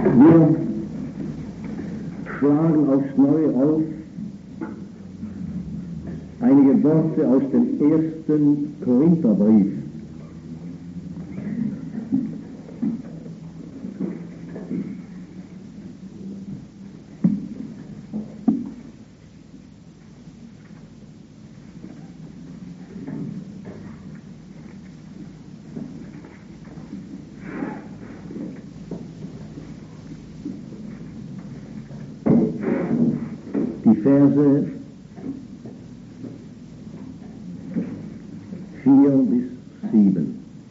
Wir schlagen aufs Neue auf einige Worte aus dem 1. Korintherbrief. Die Verse 4 bis 7.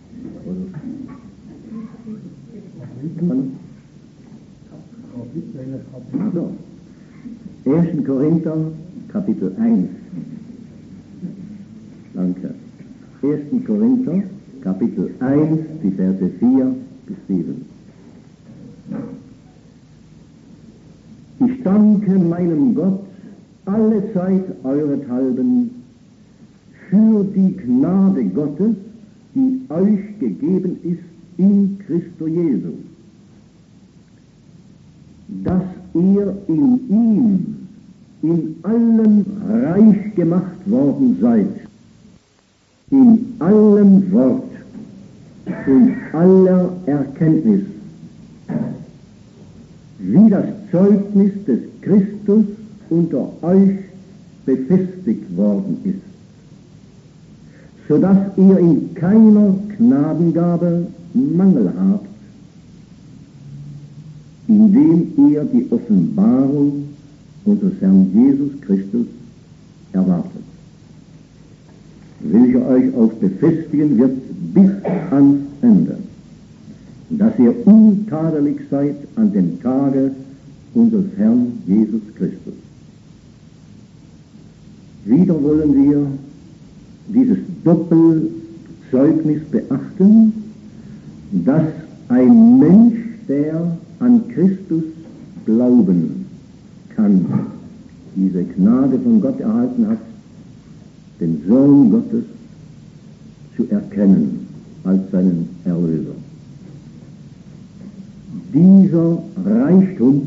Also, 1. Korinther, Kapitel 1. Danke. 1. Korinther, Kapitel 1, die Verse 4 bis 7. Ich danke meinem Gott alle Zeit eurethalben für die Gnade Gottes, die euch gegeben ist in Christo Jesu, dass ihr in ihm in allem reich gemacht worden seid, in allem Wort und aller Erkenntnis, wie das Zeugnis des Christus unter euch befestigt worden ist, so dass ihr in keiner Gnadengabe Mangel habt, indem ihr die Offenbarung unseres Herrn Jesus Christus erwartet, welcher euch auch befestigen wird bis ans Ende, dass ihr untadelig seid an dem Tage unseres Herrn Jesus Christus. Wieder wollen wir dieses Doppelzeugnis beachten, dass ein Mensch, der an Christus glauben kann, diese Gnade von Gott erhalten hat, den Sohn Gottes zu erkennen als seinen Erlöser. Dieser Reichtum,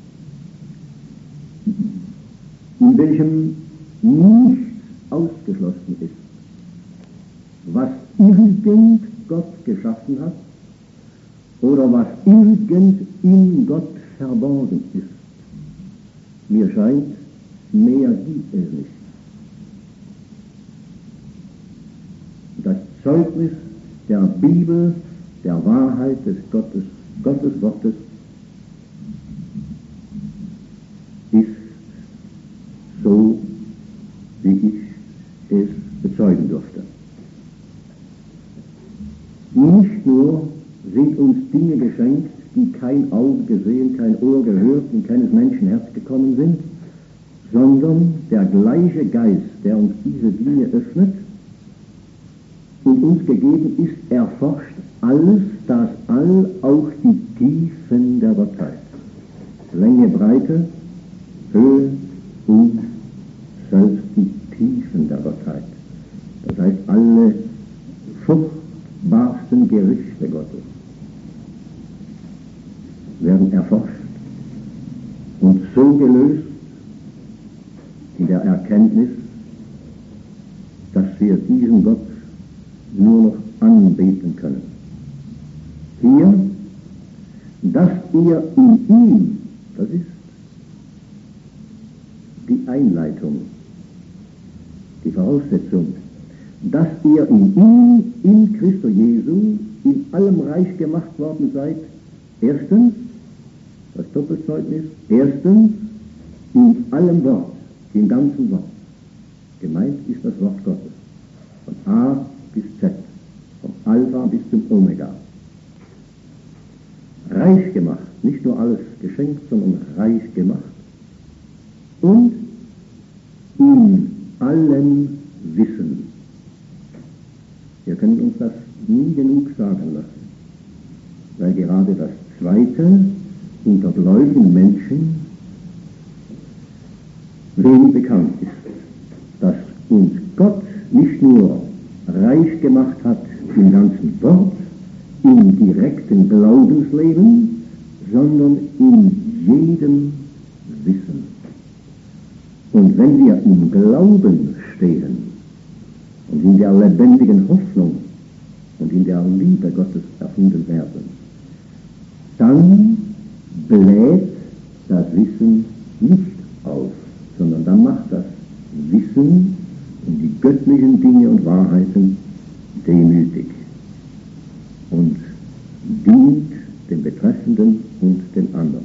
in welchem nichts ausgeschlossen ist, was irgend Gott geschaffen hat oder was irgend in Gott verborgen ist. Mir scheint, mehr gibt es nicht. Das Zeugnis der Bibel, der Wahrheit des Gottes Wortes ist so, wie ich es bezeugen durfte. Nicht nur sind uns Dinge geschenkt, die kein Auge gesehen, kein Ohr gehört, in keines Menschen Herz gekommen sind, sondern der gleiche Geist, der uns diese Dinge öffnet und uns gegeben ist, erforscht alles, das All, auch die Tiefen der Gottheit. Länge, Breite, Höhe und selbst die Tiefen der Gottheit. Das heißt, alle furchtbarsten Gerichte Gottes werden erforscht und so gelöst in der Erkenntnis, dass wir diesen Gott nur noch anbeten können. Hier, dass ihr in ihm, das ist die Einleitung, die Voraussetzung, dass ihr in ihm, in Christo Jesu, in allem reich gemacht worden seid. Erstens, das Doppelzeugnis, erstens, in allem Wort, im ganzen Wort. Gemeint ist das Wort Gottes, von A bis Z, vom Alpha bis zum Omega. Reich gemacht, nicht nur alles geschenkt, sondern reich gemacht. Und in allem Wissen. Wir können uns das nie genug sagen lassen, weil gerade das Zweite unter gläubigen Menschen wenig bekannt ist, dass uns Gott nicht nur reich gemacht hat im ganzen Wort, im direkten Glaubensleben, sondern in jedem Wissen. Und wenn wir im Glauben stehen und in der lebendigen Hoffnung und in der Liebe Gottes erfunden werden, dann bläht das Wissen nicht auf, sondern dann macht das Wissen um die göttlichen Dinge und Wahrheiten demütig und dient dem Betreffenden und den anderen.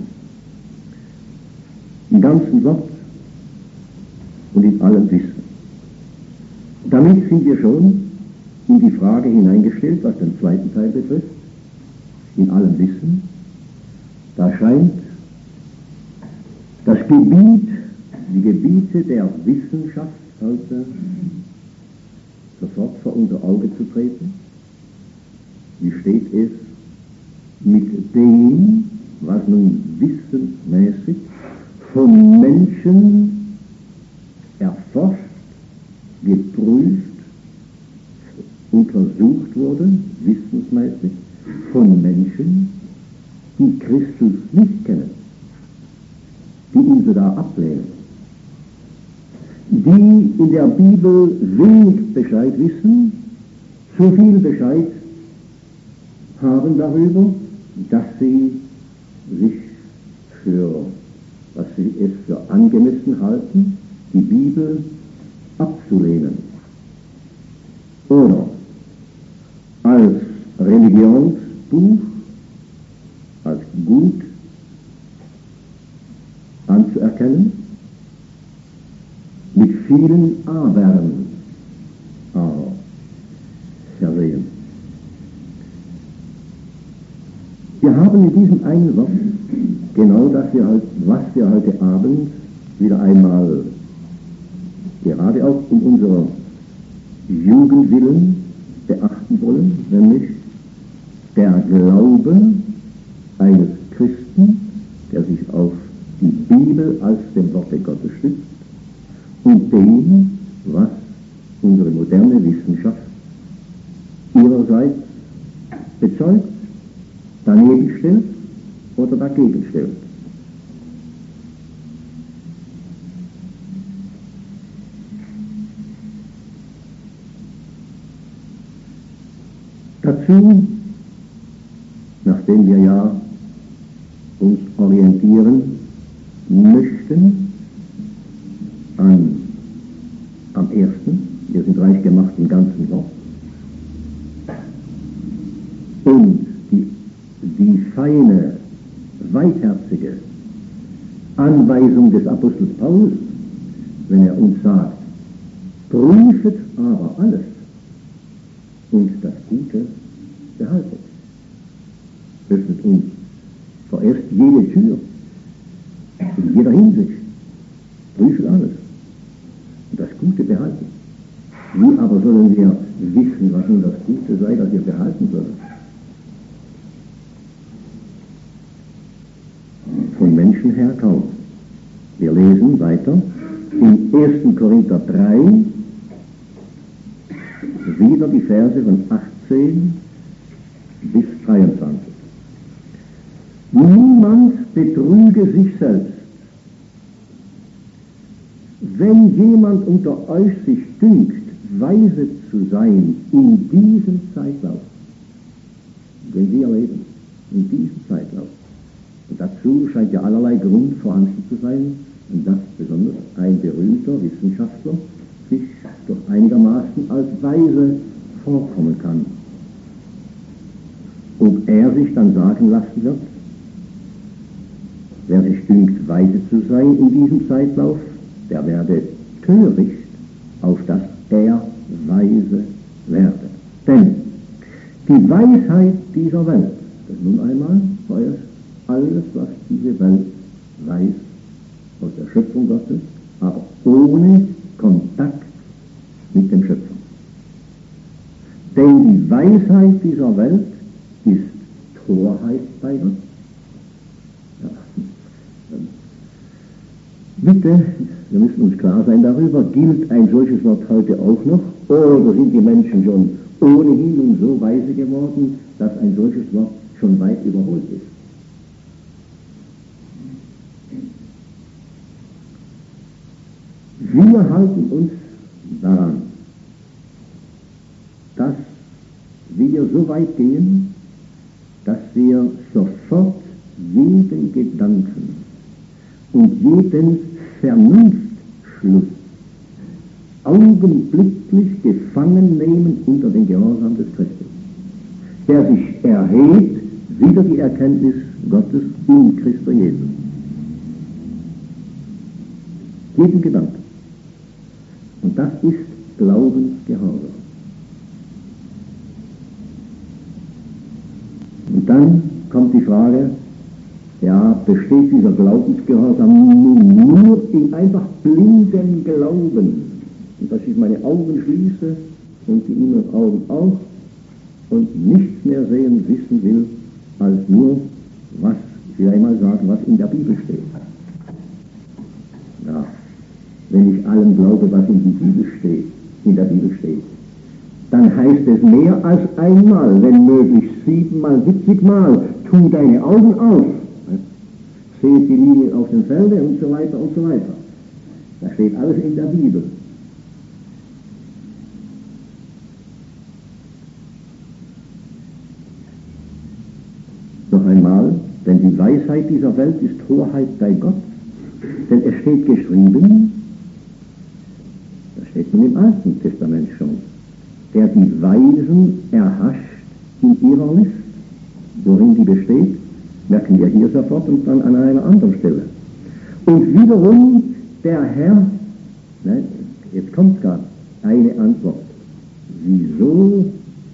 Im ganzen Wort und in allem Wissen. Damit sind wir schon in die Frage hineingestellt, was den zweiten Teil betrifft, in allem Wissen. Da scheint das Gebiet, die Gebiete der Wissenschaft heute sofort vor unser Auge zu treten. Wie steht es mit dem, was nun wissensmäßig von Menschen erforscht, geprüft, untersucht wurde, wissensmäßig, von Menschen, die Christus nicht kennen, die ihn sogar ablehnen, die in der Bibel wenig Bescheid wissen, so viel Bescheid haben darüber, dass sie sich was sie es für angemessen halten, die Bibel abzulehnen oder als Religionsbuch, als gut anzuerkennen, mit vielen Abern aber versehen. Wir haben in diesem einen Wort genau das, was wir heute Abend wieder einmal, gerade auch um unserer Jugend willen, beachten wollen, nämlich der Glaube eines Christen, der sich auf die Bibel als dem Worte Gottes stützt, und dem, was unsere moderne Wissenschaft ihrerseits bezeugt, daneben stellt oder dagegen stellt. Dazu, nachdem wir ja uns orientieren möchten am ersten, wir sind reich gemacht im ganzen Wort, und die feine, weitherzige Anweisung des Apostels Paulus, wenn er uns sagt, prüfet aber alles und das Gute behaltet, öffnet uns vorerst jede Tür, in jeder Hinsicht, prüfet alles und das Gute behalten. Wie aber sollen wir wissen, was nun das Gute sei, das wir behalten sollen? Von Menschen her kaum. Wir lesen weiter in 1. Korinther 3 wieder die Verse von 18 bis 23. Niemand betrüge sich selbst. Wenn jemand unter euch sich dünkt, weise zu sein in diesem Zeitlauf, den wir leben, in diesem Zeitlauf. Und dazu scheint ja allerlei Grund vorhanden zu sein, und dass besonders ein berühmter Wissenschaftler sich doch einigermaßen als weise vorkommen kann. Ob er sich dann sagen lassen wird, wer sich dünkt, weise zu sein in diesem Zeitlauf, der werde töricht, auf dass er weise werde. Denn die Weisheit dieser Welt, das nun einmal vorerst alles, was diese Welt weiß, aus der Schöpfung Gottes, aber ohne Kontakt mit dem Schöpfer. Denn die Weisheit dieser Welt ist Torheit bei Gott. Ja. Bitte, wir müssen uns klar sein darüber, gilt ein solches Wort heute auch noch, oder sind die Menschen schon ohnehin nun so weise geworden, dass ein solches Wort schon weit überholt ist? Wir halten uns daran, dass wir so weit gehen, dass wir sofort jeden Gedanken und jeden Vernunftschluss augenblicklich gefangen nehmen unter den Gehorsam des Christus, der sich erhebt wider die Erkenntnis Gottes in Christus Jesus. Jeden Gedanken. Und das ist Glaubensgehorsam. Und dann kommt die Frage, ja, besteht dieser Glaubensgehorsam nur in einfach blindem Glauben, und dass ich meine Augen schließe und die inneren Augen auch und nichts mehr sehen, wissen will, als nur, was, ich will einmal sagen, was in der Bibel steht. Ja, wenn ich allem glaube, was in der Bibel steht, dann heißt es mehr als einmal, wenn möglich 7-mal, 70-mal, tu deine Augen auf, seht die Linien auf dem Felde und so weiter und so weiter. Da steht alles in der Bibel. Noch einmal, denn die Weisheit dieser Welt ist Torheit bei Gott, denn es steht geschrieben, das steht nun im Alten Testament schon, der die Weisen erhascht in ihrer List. Worin die besteht, merken wir hier sofort und dann an einer anderen Stelle. Und wiederum der Herr, nein, jetzt kommt gerade eine Antwort. Wieso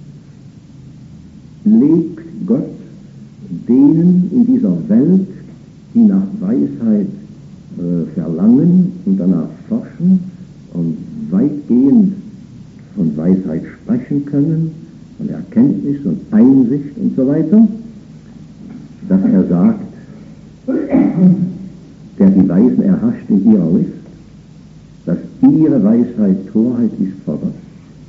legt Gott denen in dieser Welt, die nach Weisheit verlangen und danach forschen und weitgehend von Weisheit sprechen können, von Erkenntnis und Einsicht und so weiter, dass er sagt, der die Weisen erhascht in ihrer List, dass ihre Weisheit Torheit ist vor Gott.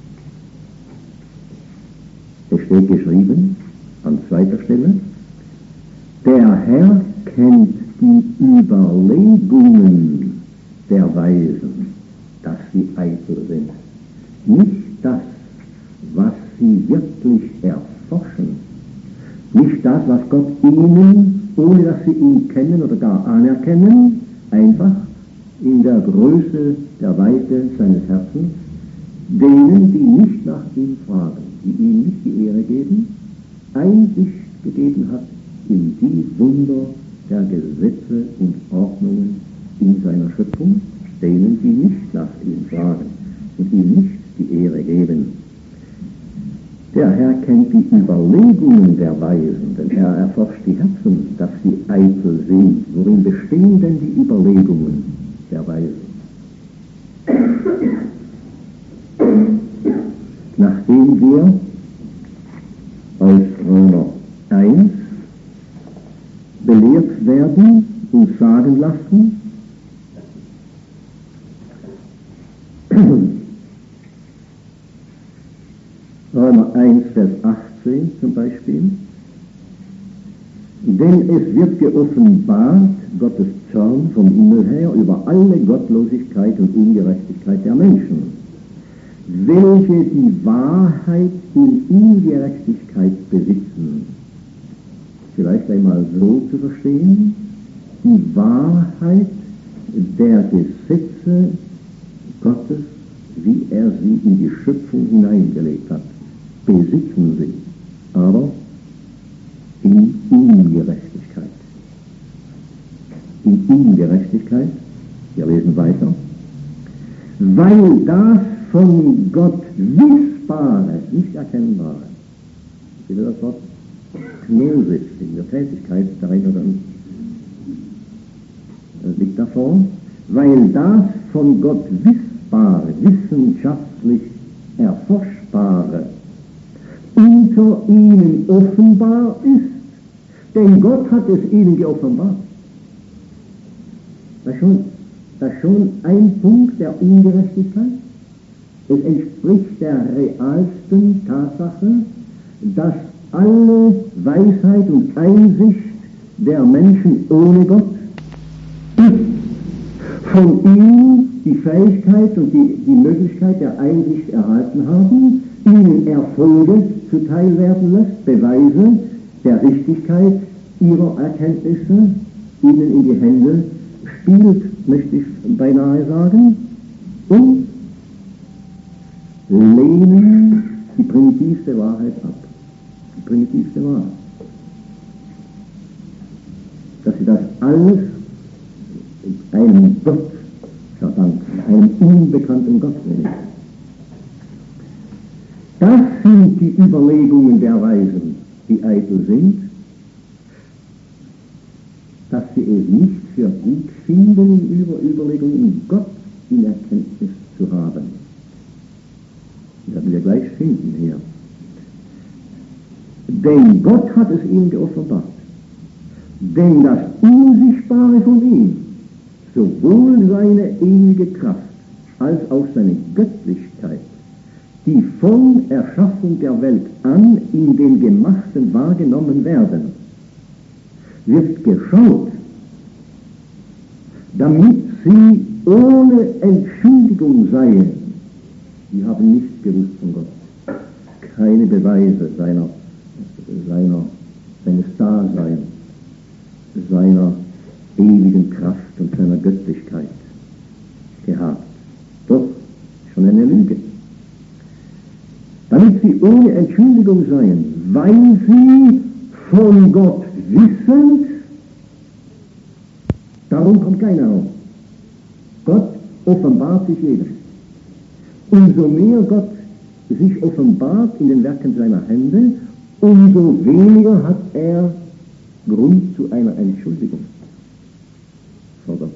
Es steht geschrieben, an zweiter Stelle, der Herr kennt die Überlegungen der Weisen, dass sie eitel sind. Nicht das, was sie wirklich erforschen, nicht das, was Gott ihnen, ohne dass sie ihn kennen oder gar anerkennen, einfach in der Größe, der Weite seines Herzens, denen, die nicht nach ihm fragen, die ihm nicht die Ehre geben, Einsicht gegeben hat in die Wunder der Gesetze und Ordnungen in seiner Schöpfung, denen, die nicht nach ihm fragen und ihm nicht die Ehre geben. Der Herr kennt die Überlegungen der Weisen, denn er erforscht die Herzen, dass sie eitel sind. Worin bestehen denn die Überlegungen der Weisen? Nachdem wir aus Römer 1 belehrt werden und sagen lassen, Römer 1, Vers 18 zum Beispiel, denn es wird geoffenbart, Gottes Zorn vom Himmel her über alle Gottlosigkeit und Ungerechtigkeit der Menschen, welche die Wahrheit in Ungerechtigkeit besitzen. Vielleicht einmal so zu verstehen, die Wahrheit der Gesetze Gottes, wie er sie in die Schöpfung hineingelegt hat, besitzen sie, aber in Ungerechtigkeit. In Ungerechtigkeit, wir lesen weiter, weil das von Gott Wissbare, nicht Erkennbare, ich will das Wort Gnosis in der Tätigkeit darin oder liegt davor, weil das von Gott Wissbare, wissenschaftlich Erforschbare unter ihnen offenbar ist, denn Gott hat es ihnen geoffenbart. Das ist schon ein Punkt der Ungerechtigkeit. Es entspricht der realsten Tatsache, dass alle Weisheit und Einsicht der Menschen ohne Gott ist von ihm die Fähigkeit und die Möglichkeit der Einsicht erhalten haben, ihnen Erfolge zuteil werden lässt, Beweise der Richtigkeit ihrer Erkenntnisse ihnen in die Hände spielt, möchte ich beinahe sagen, und lehnen die primitivste Wahrheit ab. Die primitivste Wahrheit. Dass sie das alles einem Gott verdanken, einem unbekannten Gott nennen. Das sind die Überlegungen der Weisen, die eitel sind, dass sie es nicht für gut finden, über Überlegungen Gott in Erkenntnis zu haben. Das werden wir gleich finden hier. Denn Gott hat es ihnen geoffenbart. Denn das Unsichtbare von ihm, sowohl seine ewige Kraft als auch seine Göttlichkeit, die von Erschaffung der Welt an in den Gemachten wahrgenommen werden, wird geschaut, damit sie ohne Entschuldigung seien. Die haben nichts gewusst von Gott. Keine Beweise seines Daseins, seiner ewigen Kraft und seiner Göttlichkeit gehabt. Doch, schon eine Lüge. Damit sie ohne Entschuldigung seien, weil sie von Gott wissend, darum kommt keiner auf. Gott offenbart sich jedem. Umso mehr Gott sich offenbart in den Werken seiner Hände, umso weniger hat er Grund zu einer Entschuldigung vor Gott.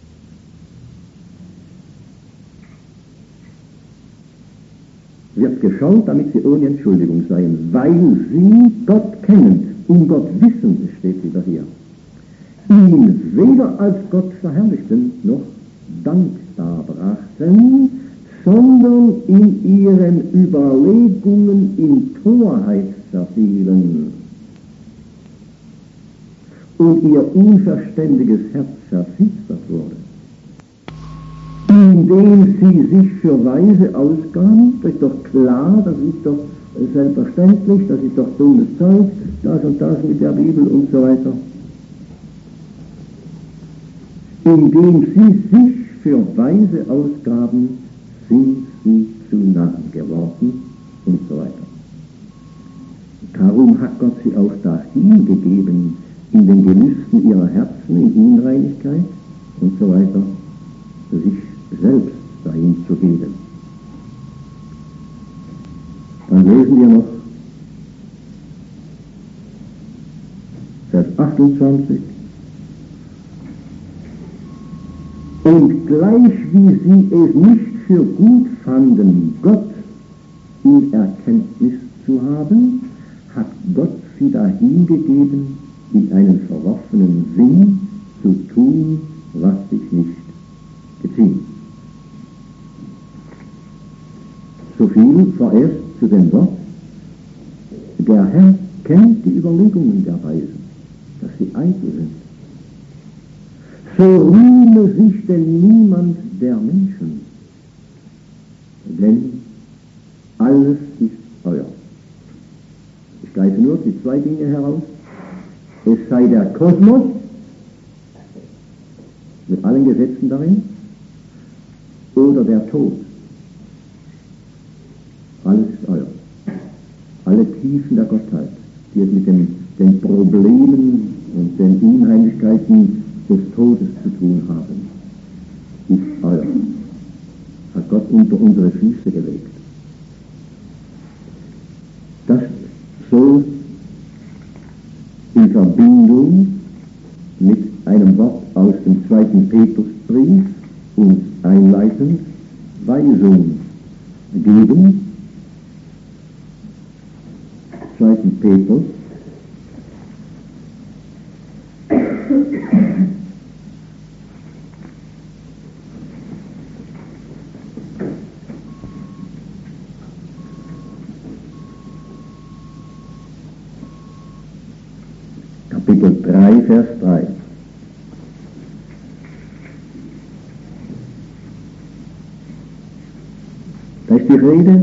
Wird geschaut, damit sie ohne Entschuldigung seien, weil sie Gott kennen, Gott wissen, steht wieder hier, ihn weder als Gott verherrlichten, noch Dank darbrachten, sondern in ihren Überlegungen in Torheit verfielen und ihr unverständiges Herz verfinstert wurde, indem sie sich für Weise ausgaben. Das ist doch klar, das ist doch selbstverständlich, das ist doch dummes Zeug, das und das mit der Bibel und so weiter. Indem sie sich für Weise ausgaben, sind sie zu Narren geworden und so weiter. Darum hat Gott sie auch dahin gegeben, in den Gelüsten ihrer Herzen, in Unreinigkeit und so weiter, sich selbst dahin zu geben. Dann lesen wir noch Vers 28. Und gleich wie sie es nicht für gut fanden, Gott in Erkenntnis zu haben, hat Gott sie dahingegeben, in einen verworfenen Sinn zu tun, was sich nicht geziemt. So viel vorerst zu dem Wort. Der Herr kennt die Überlegungen der Weisen, dass sie eitel sind. So rühme sich denn niemand der Menschen, denn alles ist euer. Ich greife nur die zwei Dinge heraus. Es sei der Kosmos mit allen Gesetzen darin oder der Tod. Alles ist euer. Alle Tiefen der Gottheit, die es mit den Problemen und den Unheimlichkeiten des Todes zu tun haben, ist euer. Hat Gott unter unsere Füße gelegt. Das so in Verbindung mit einem Wort aus dem 2. Petrusbrief uns einleitend Weisung geben. 2. Petrus Kapitel 3, Vers 3. ist die Rede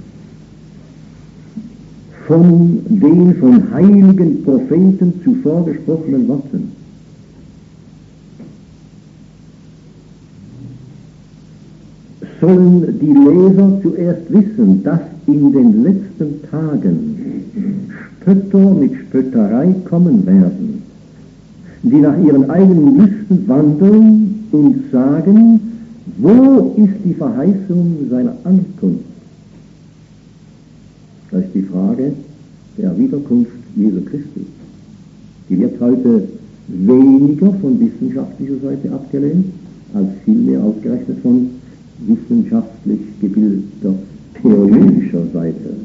von den von heiligen Propheten zuvor gesprochenen Worten. Sollen die Leser zuerst wissen, dass in den letzten Tagen Spötter mit Spötterei kommen werden, die nach ihren eigenen Lüsten wandeln und sagen, wo ist die Verheißung seiner Ankunft? Das ist die Frage der Wiederkunft Jesu Christi. Die wird heute weniger von wissenschaftlicher Seite abgelehnt, als vielmehr ausgerechnet von wissenschaftlich gebildeter theologischer Seite.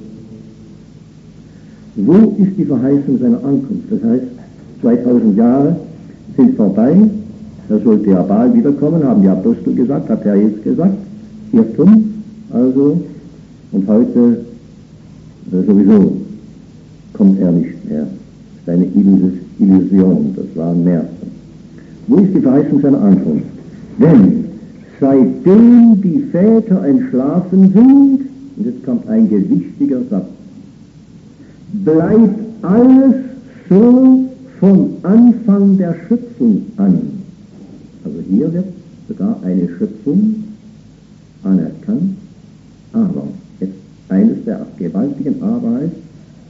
Wo ist die Verheißung seiner Ankunft? Das heißt, 2000 Jahre sind vorbei, da sollte ja bald wiederkommen, haben die Apostel gesagt, hat Herr Jesus gesagt, Irrtum, also, und heute sowieso kommt er nicht mehr. Das ist eine Illusion, das war ein Märchen. Wo ist die Verheißung seiner Ankunft? Denn seitdem die Väter entschlafen sind, und jetzt kommt ein gewichtiger Satz, bleibt alles so von Anfang der Schöpfung an. Also hier wird sogar eine Schöpfung anerkannt, aber jetzt eines der gewaltigen Aber ist,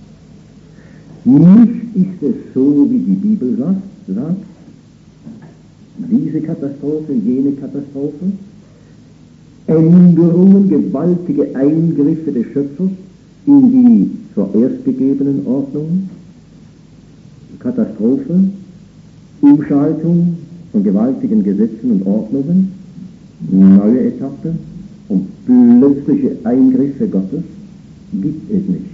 nicht ist es so, wie die Bibel sagt, diese Katastrophe, jene Katastrophe, Änderungen, gewaltige Eingriffe des Schöpfers in die zuerst gegebenen Ordnungen, Katastrophe, Umschaltung von gewaltigen Gesetzen und Ordnungen, neue Etappe und plötzliche Eingriffe Gottes gibt es nicht.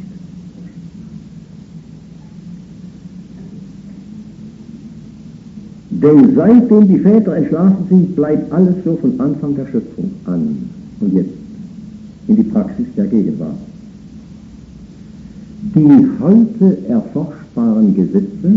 Denn seitdem die Väter entschlafen sind, bleibt alles so von Anfang der Schöpfung an. Und jetzt in die Praxis der Gegenwart. Die heute erforschbaren Gesetze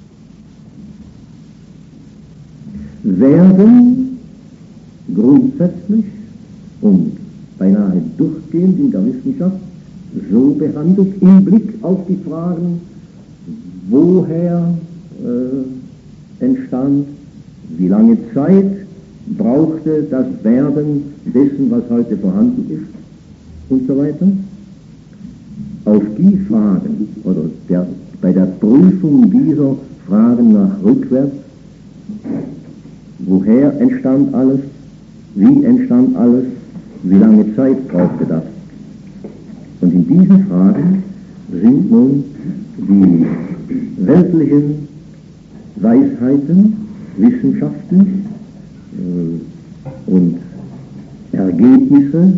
werden grundsätzlich und beinahe durchgehend in der Wissenschaft so behandelt, im Blick auf die Fragen, woher entstand, wie lange Zeit brauchte das Werden dessen, was heute vorhanden ist und so weiter. Auf die Fragen oder bei der Prüfung dieser Fragen nach rückwärts, woher entstand alles, wie entstand alles, wie lange Zeit brauchte das. Und in diesen Fragen sind nun die weltlichen Weisheiten, Wissenschaften und Ergebnisse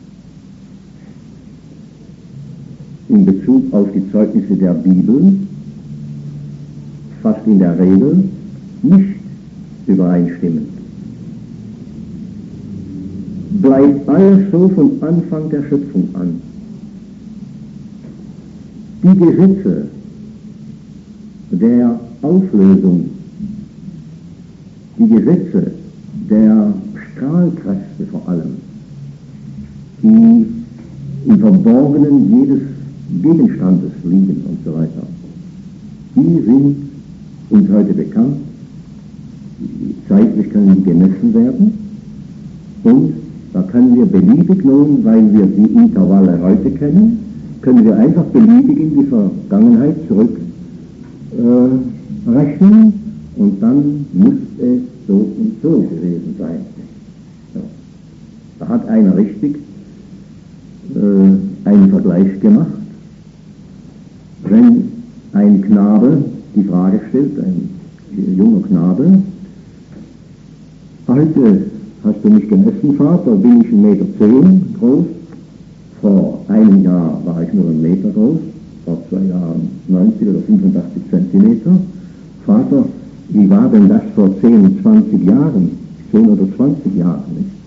in Bezug auf die Zeugnisse der Bibel fast in der Regel nicht übereinstimmend. Bleibt alles so von Anfang der Schöpfung an. Die Gesetze der Auflösung, die Gesetze der Strahlkräfte vor allem, die im Verborgenen jedes Gegenstandes liegen und so weiter, die sind uns heute bekannt, zeitlich können die gemessen werden und da können wir beliebig nun, weil wir die Intervalle heute kennen, können wir einfach beliebig in die Vergangenheit zurück rechnen und dann muss es so und so gewesen sein. Ja. Da hat einer richtig einen Vergleich gemacht. Wenn ein Knabe die Frage stellt, ein junger Knabe, heute hast du mich gemessen, Vater, bin ich 1,10 Meter groß, vor einem Jahr war ich nur 1 Meter groß, vor 2 Jahren 90 oder 85 Zentimeter. Vater, wie war denn das vor 10, 20 Jahren, 10 oder 20 Jahren?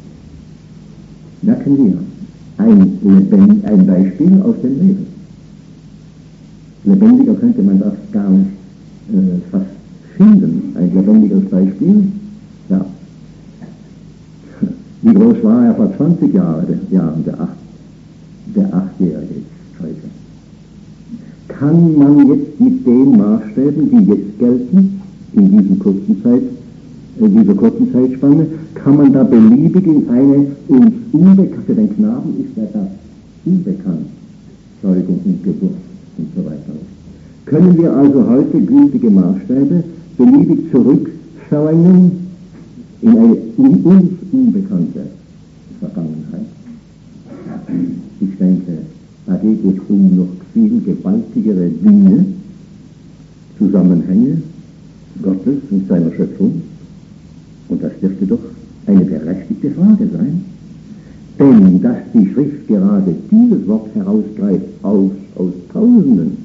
Merken wir, ein Beispiel aus dem Leben. Lebendiger könnte man das gar nicht fast finden, ein lebendiges Beispiel. Ja. Wie groß war er vor 20 Jahren, der 8 der 8-Jährige ist heute. Kann man jetzt mit den Maßstäben, die jetzt gelten, in dieser kurzen Zeitspanne, kann man da beliebig in eine uns unbekannt, für den Knaben ist ja das unbekannt, Zeugung und Geburt und so weiter. Können wir also heute gültige Maßstäbe beliebig zurückverlangen in eine uns unbekannte Vergangenheit? Ich denke, da geht es um noch viel gewaltigere Dinge, Zusammenhänge Gottes und seiner Schöpfung. Und das dürfte doch eine berechtigte Frage sein. Denn dass die Schrift gerade dieses Wort herausgreift aus Tausenden,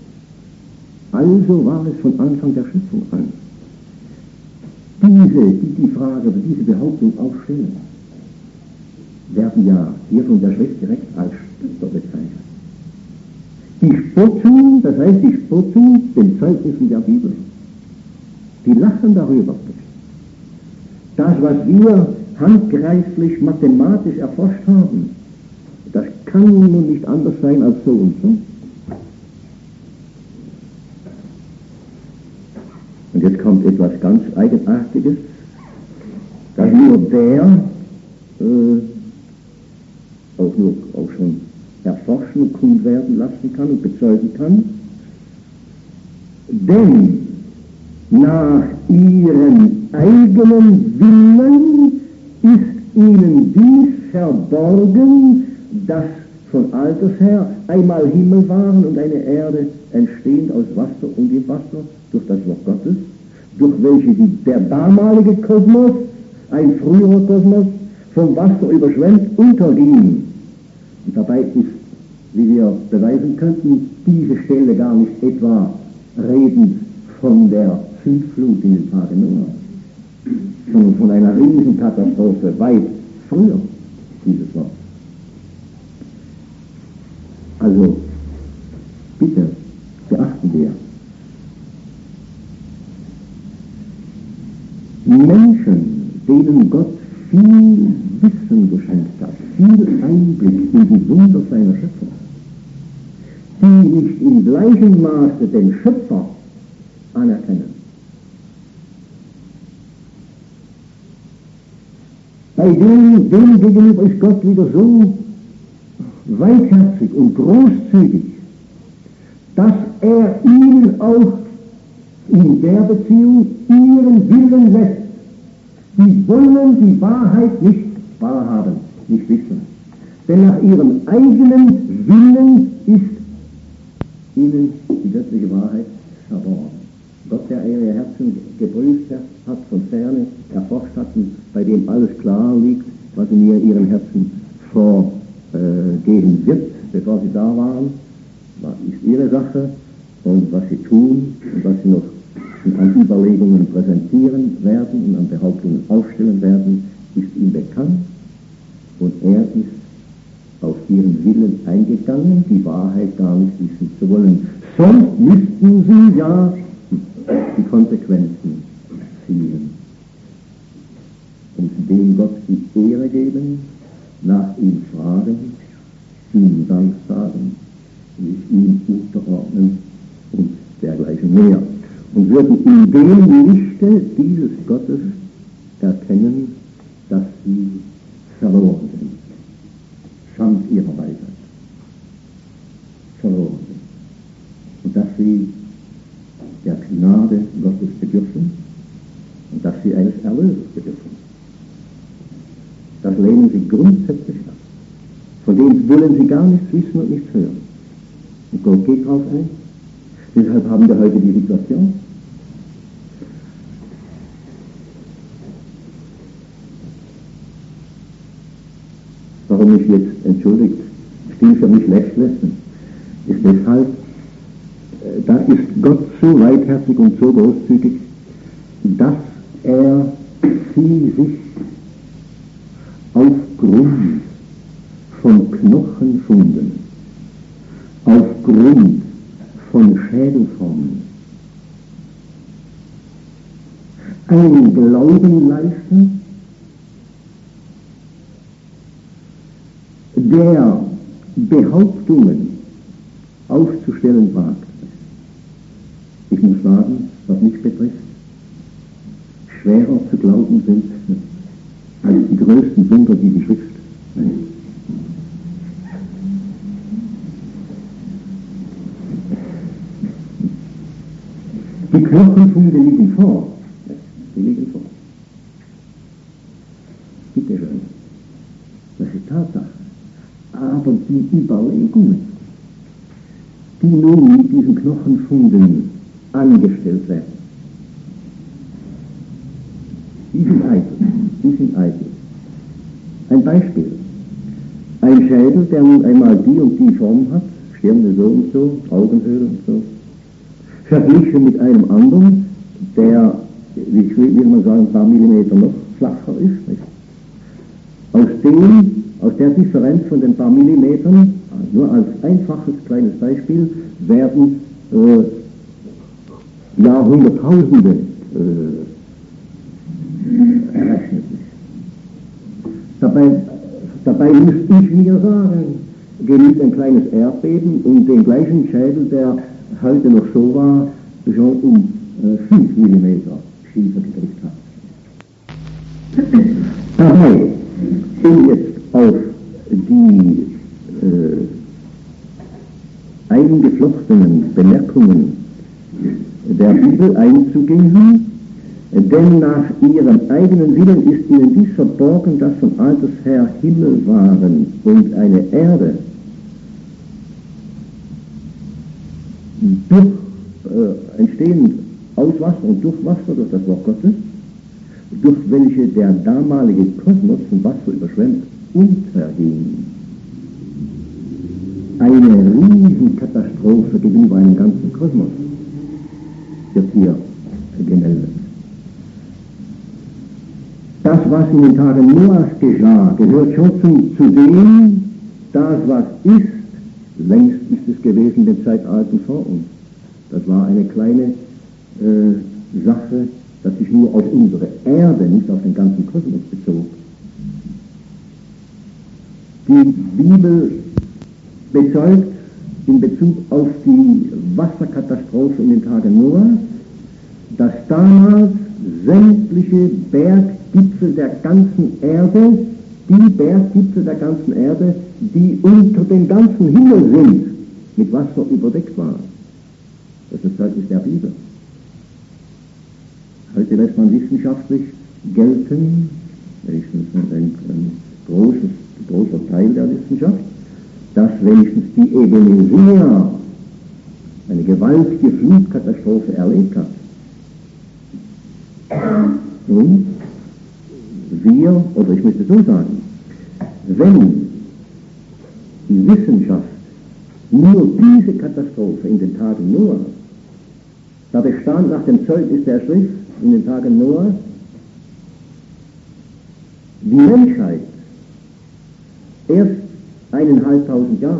also war es von Anfang der Schöpfung an. Die Frage oder diese Behauptung aufstellen, werden ja hier von der Schrift direkt als Spötter bezeichnet. Die spotten, das heißt, die spotten den Zeugnissen der Bibel. Die lachen darüber. Das, was wir handgreiflich, mathematisch erforscht haben, das kann nun nicht anders sein als so und so. Und jetzt kommt etwas ganz Eigenartiges, dass nur der auch schon erforschen und kund werden lassen kann und bezeugen kann. Denn nach ihrem eigenen Willen ist ihnen dies verborgen, dass von alters her einmal Himmel waren und eine Erde entstehend aus Wasser und im Wasser durch das Wort Gottes, durch welche der damalige Kosmos, ein früherer Kosmos, vom Wasser überschwemmt unterging. Und dabei ist, wie wir beweisen könnten, diese Stelle gar nicht etwa redend von der Sündflut in den Tagen Noah, sondern von einer Riesenkatastrophe weit früher, dieses Wort. Also, bitte, beachten wir. Menschen, denen Gott viel Wissen geschenkt hat, viel Einblick in die Wunder seiner Schöpfung, die nicht in gleichem Maße den Schöpfer anerkennen. Bei denen gegenüber ist Gott wieder so weitherzig und großzügig, dass er ihnen auch in der Beziehung ihren Willen lässt. Die wollen die Wahrheit nicht wahrhaben, nicht wissen. Denn nach ihrem eigenen Willen ist ihnen die göttliche Wahrheit verborgen. Gott, der ihre Herzen geprüft hat, von ferne erforscht hat, bei dem alles klar liegt, was in ihren Herzen vorgehen wird, bevor sie da waren, ist ihre Sache, und was sie tun und was sie noch an Überlegungen präsentieren werden und an Behauptungen aufstellen werden, ist ihm bekannt, und er ist auf ihren Willen eingegangen, die Wahrheit gar nicht wissen zu wollen. Sonst müssten sie ja die Konsequenzen ziehen und dem Gott die Ehre geben, nach ihm fragen, ihm Dank sagen, sich ihm unterordnen und dergleichen mehr. Und würden in dem Lichte dieses Gottes erkennen, dass sie verloren sind, samt ihrer Weisheit verloren sind, und dass sie der Gnade Gottes bedürfen und dass sie eines Erlösers bedürfen. Das lehnen sie grundsätzlich ab. Von dem wollen sie gar nichts wissen und nichts hören. Und Gott geht drauf ein. Deshalb haben wir heute die Situation. Warum ich jetzt, entschuldigt, still für mich lächle, ist deshalb, da ist Gott so weitherzig und so großzügig, dass er sie sich aufgrund von Knochenfunden, aufgrund von Schädelformen einen Glauben leisten, der Behauptungen aufzustellen wagt. Ich muss sagen, was mich betrifft, schwerer zu glauben sind als die größten Wunder, die die Schrift nennt. Die Knochenfunde liegen vor. Sie liegen vor. Bitte schön. Das ist Tatsache. Aber die Überlegungen, die nun mit diesen Knochenfunden angestellt werden, die sind eitel. Ein Beispiel. Ein Schädel, der nun einmal die und die Form hat, Stirne so und so, Augenhöhle und so, verglichen mit einem anderen, der, wie will man sagen, ein paar Millimeter noch flacher ist. Nicht? Aus der Differenz von den paar Millimetern, nur als einfaches kleines Beispiel, werden Jahrhunderttausende errechnet. Dabei müsste ich mir sagen, genügt ein kleines Erdbeben und den gleichen Schädel, der heute noch so war, schon um 5 Millimeter Schiefer gekriegt hat. Dabei, um jetzt auf die eingeflochtenen Bemerkungen der Bibel einzugehen, denn nach ihrem eigenen Willen ist ihnen dies verborgen, dass von alters her Himmel waren und eine Erde entstehend aus Wasser und durch Wasser, durch das Wort Gottes, durch welche der damalige Kosmos von Wasser überschwemmt unterging. Eine Riesenkatastrophe gegenüber einem ganzen Kosmos wird hier gemeldet. Das, was in den Tagen Noahs geschah, gehört schon zu dem, das, was ist, längst ist es gewesen in den Zeitalten vor uns. Das war eine kleine Sache, dass sich nur auf unsere Erde, nicht auf den ganzen Kosmos bezog. Die Bibel bezeugt in Bezug auf die Wasserkatastrophe in den Tagen Noahs, dass damals sämtliche Berggipfel der ganzen Erde, die unter dem ganzen Himmel sind, mit Wasser überdeckt waren. Das ist das Zeugnis der Bibel. Heute lässt man wissenschaftlich gelten, wenigstens ein großer Teil der Wissenschaft, dass wenigstens die Ebenezer eine gewaltige Flutkatastrophe erlebt hat. Und wir, oder ich möchte so sagen, wenn die Wissenschaft nur diese Katastrophe in den Tagen Noahs, da bestand nach dem Zeugnis der Schrift in den Tagen Noahs, die Menschheit erst 1500 Jahre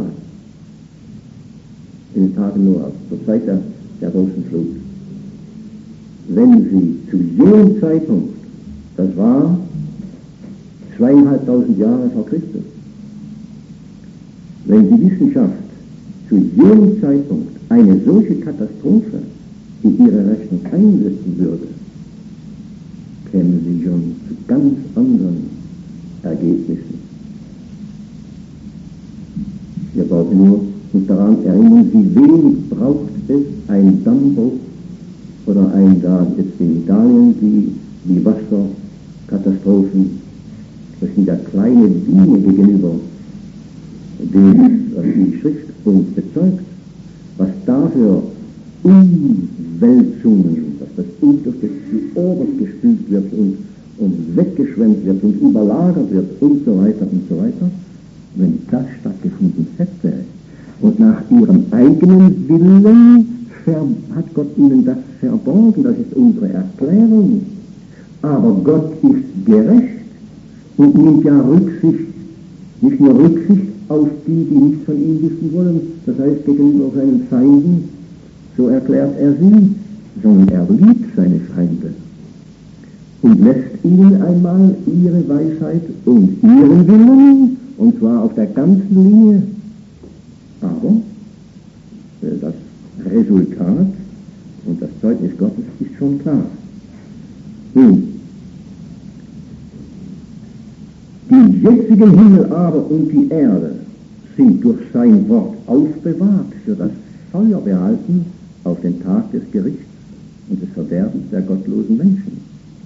in den Tagen Noahs, zur Zeit der großen Flut. Wenn sie zu jenem Zeitpunkt, das war 2500 Jahre vor Christus, wenn die Wissenschaft zu jenem Zeitpunkt eine solche Katastrophe in ihre Rechnung einsetzen würde, kämen sie schon zu ganz anderen Ergebnissen. Wir sollten nur uns daran erinnern, wie wenig braucht es ein Dammbruch oder da jetzt in Italien die Wasserkatastrophen. Das sind ja kleine Dinge gegenüber dem, was die Schrift uns bezeugt, was dafür Umwälzungen, dass das durch die Oberst gespült wird und weggeschwemmt wird und überlagert wird und so weiter und so weiter. Wenn das stattgefunden hätte und nach ihrem eigenen Willen hat Gott ihnen das verborgen, das ist unsere Erklärung. Aber Gott ist gerecht und nimmt ja Rücksicht, nicht nur Rücksicht auf die nichts von ihm wissen wollen, das heißt gegenüber seinen Feinden, so erklärt er sie, sondern er liebt seine Feinde und lässt ihnen einmal ihre Weisheit und ihren Willen, und zwar auf der ganzen Linie, Aber das Resultat und das Zeugnis Gottes ist schon klar. Nun, die jetzigen Himmel aber und die Erde sind durch sein Wort aufbewahrt für das Feuer behalten auf den Tag des Gerichts und des Verderbens der gottlosen Menschen.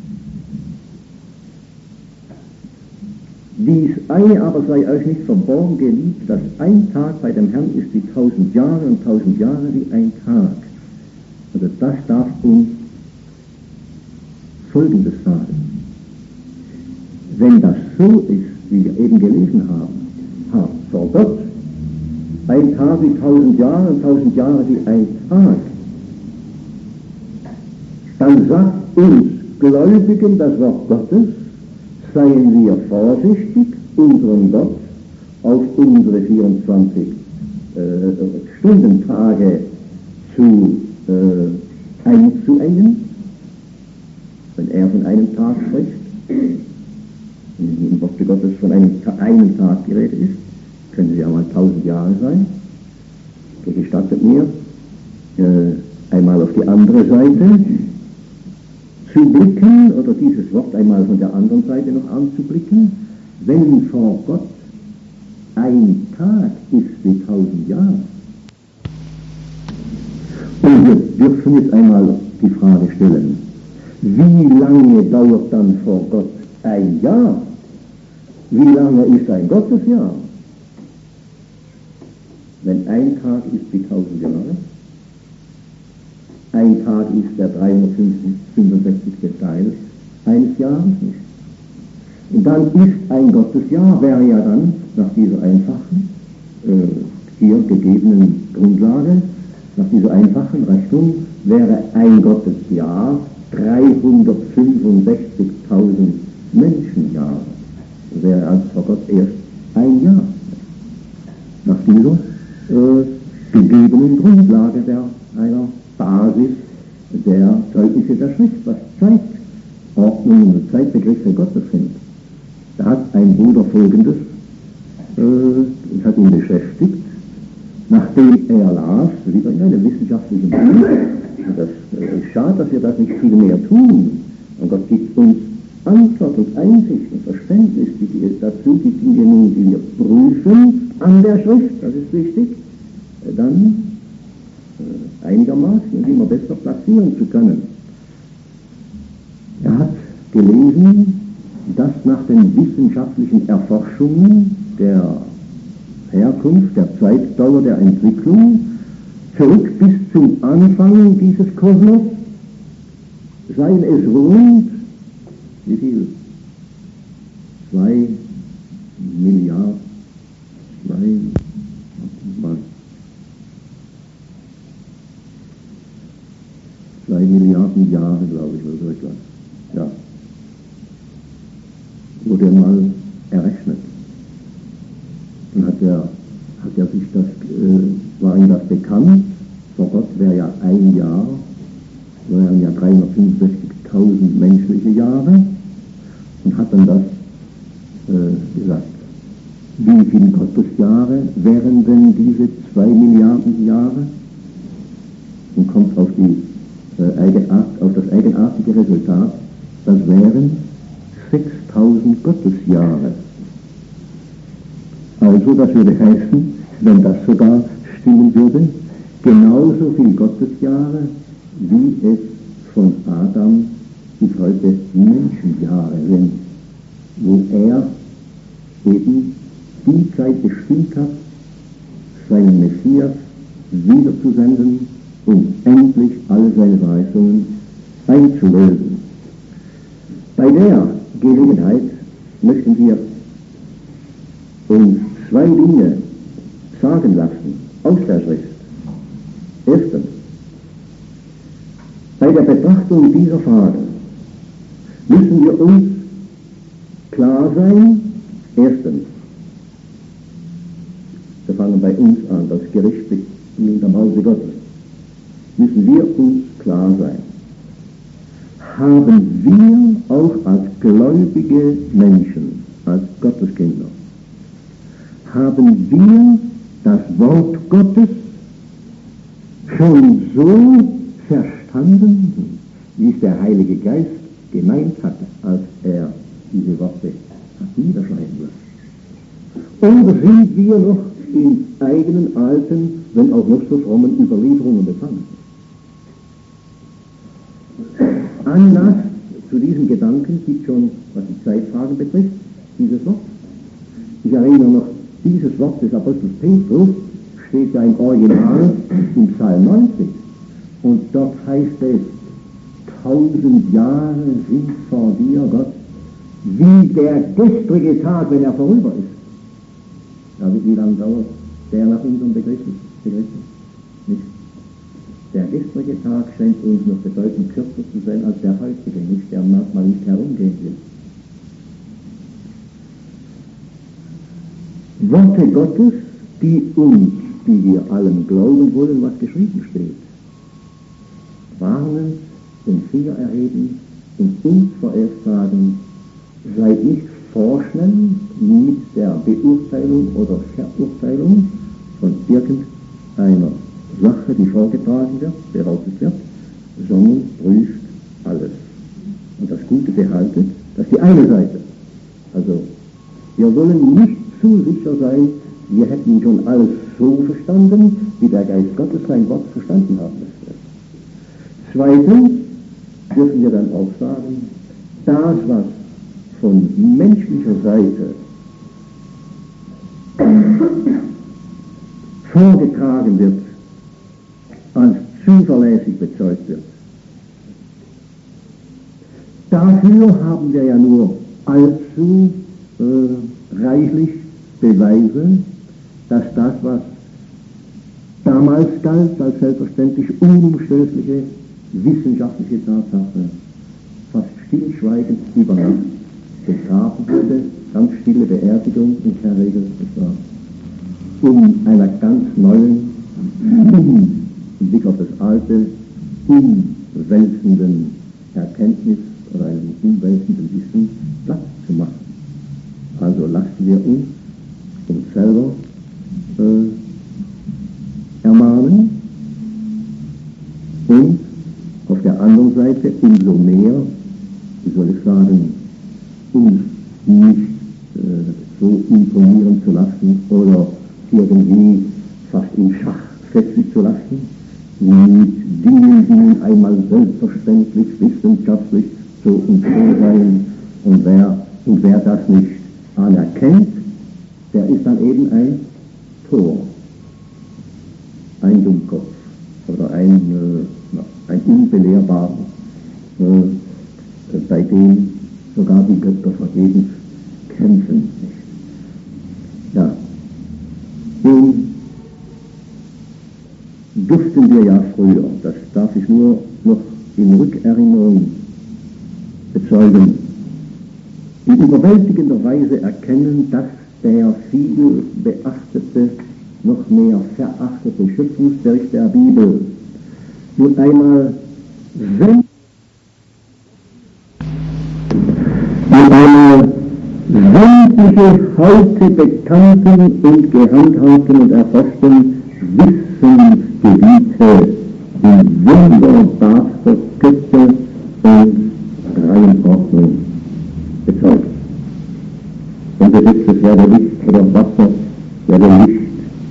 Dies eine aber sei euch nicht verborgen, geliebt, dass ein Tag bei dem Herrn ist wie 1000 Jahre und 1000 Jahre wie ein Tag. Also das darf uns Folgendes sagen. Wenn das so ist, wie wir eben gelesen haben, vor Gott, ein Tag wie 1000 Jahre und 1000 Jahre wie ein Tag, dann sagt uns Gläubigen das Wort Gottes, seien wir vorsichtig, unseren Gott auf unsere 24 Stundentage einzuengen, wenn er von einem Tag spricht, im Worte Gottes von einem Tag die Rede ist, können sie ja mal 1000 Jahre sein. So gestattet mir, einmal auf die andere Seite zu blicken, oder dieses Wort einmal von der anderen Seite noch anzublicken. Wenn vor Gott ein Tag ist wie 1000 Jahre, und wir dürfen jetzt einmal die Frage stellen, wie lange dauert dann vor Gott ein Jahr? Wie lange ist ein Gottesjahr? Wenn ein Tag ist wie 1000 Jahre, ein Tag ist der 365. Teil eines Jahres nicht. Und dann ist ein Gottesjahr, wäre ja dann nach dieser einfachen, hier gegebenen Grundlage, nach dieser einfachen Rechnung, wäre ein Gottesjahr 365.000 Menschenjahre. Das wäre also vor Gott erst ein Jahr. Nach dieser gegebenen Grundlage einer Basis der Zeugnisse der Schrift, was Zeitordnungen und Zeitbegriffe Gottes sind. Da hat ein Bruder Folgendes, das hat ihn beschäftigt, nachdem er las, wieder in einem wissenschaftlichen Buch, das ist schade, dass wir das nicht viel mehr tun, und Gott gibt uns Antwort und Einsicht und Verständnis dazu, die Dinge nun, die wir prüfen an der Schrift, das ist wichtig, dann einigermaßen und immer besser platzieren zu können. Er hat gelesen, dass nach den wissenschaftlichen Erforschungen der Herkunft, der Zeitdauer der Entwicklung, zurück bis zum Anfang dieses Kosmos, seien es rund, wie viel? 2 Milliarden, 2 Milliarden Jahre, glaube ich, oder so etwas. Ja. Wurde mal errechnet. Dann hat er sich das, war ihm das bekannt, vor Gott wäre ja ein Jahr, wären ja 365.000 menschliche Jahre, und hat dann das gesagt. Wie viele Gottesjahre wären denn diese 2 Milliarden Jahre? Und kommt auf das eigenartige Resultat, das wären 6.000 Gottesjahre. Also, das würde heißen, wenn das sogar stimmen würde, genauso viele Gottesjahre, wie es von Adam bis heute Menschenjahre sind, wo er eben die Zeit bestimmt hat, seinen Messias wiederzusenden, um endlich alle seine Verheißungen einzulösen. Bei der Gelegenheit möchten wir uns 2 Dinge sagen lassen aus der Schrift. Erstens, bei der Betrachtung dieser Frage müssen wir uns klar sein, erstens, wir fangen bei uns an, das Gericht beginnt am Hause Gottes, müssen wir uns klar sein. Haben wir auch als gläubige Menschen, als Gotteskinder, haben wir das Wort Gottes schon so verstanden, wie es der Heilige Geist gemeint hatte, als er diese Worte hat niederschreiben lassen? Oder sind wir noch in eigenen alten, wenn auch noch so frommen Überlieferungen befangen? Anlass zu diesem Gedanken gibt schon, was die Zeitfragen betrifft, dieses Wort. Ich erinnere noch, dieses Wort des Apostels Petrus steht ja im Original im Psalm 90. Und dort heißt es, 1000 Jahre sind vor dir, Gott, wie der gestrige Tag, wenn er vorüber ist. Also wie lange dauert der nach unserem Begriff? Nicht. Der gestrige Tag scheint uns noch bedeutend kürzer zu sein als der heutige, nicht, der manchmal nicht herumgehen will. Worte Gottes, die uns, die wir allem glauben wollen, was geschrieben steht, warnen, den Finger erheben und uns vorerst sagen, seid nicht vorschnell mit der Beurteilung oder Verurteilung von irgendeiner Sache, die vorgetragen wird, behauptet wird, sondern prüft alles. Und das Gute behaltet, das ist die eine Seite. Also, wir wollen nicht zu sicher sein, wir hätten schon alles so verstanden, wie der Geist Gottes sein Wort verstanden haben möchte. Zweitens dürfen wir dann auch sagen, das, was von menschlicher Seite vorgetragen wird, als zuverlässig bezeugt wird. Dafür haben wir ja nur allzu reichlich Beweise, dass das, was damals galt als selbstverständlich unumstößliche wissenschaftliche Tatsache, fast stillschweigend über Nacht begraben wurde, ganz stille Beerdigung in der Regel, um einer ganz neuen, im Blick auf das alte, umwälzenden Erkenntnis oder einem umwälzenden Wissen Platz zu machen. Also lassen wir uns selber ermahnen und auf der anderen Seite umso mehr, wie soll ich sagen, uns nicht so imponieren zu lassen oder irgendwie fast in Schach setzen zu lassen, mit Dingen, die nun einmal selbstverständlich, wissenschaftlich so und so sein. Und wer das nicht anerkennt, der ist dann eben ein Tor, ein Dummkopf oder ein Unbelehrbarer, bei dem sogar die Götter vergebens kämpfen. Ja, den durften wir ja früher, das darf ich nur noch in Rückerinnerung bezeugen, in überwältigender Weise erkennen, dass der viel beachtete, noch mehr verachtete Schöpfungsbericht der Bibel nun einmal sämtliche heute bekannten und gehandhabten und erforschten Wissensgebiete in wunderbarster Kürze und Reihenordnung bezeugt. Und besitzt es ja der Licht oder Wasser, ja der Licht,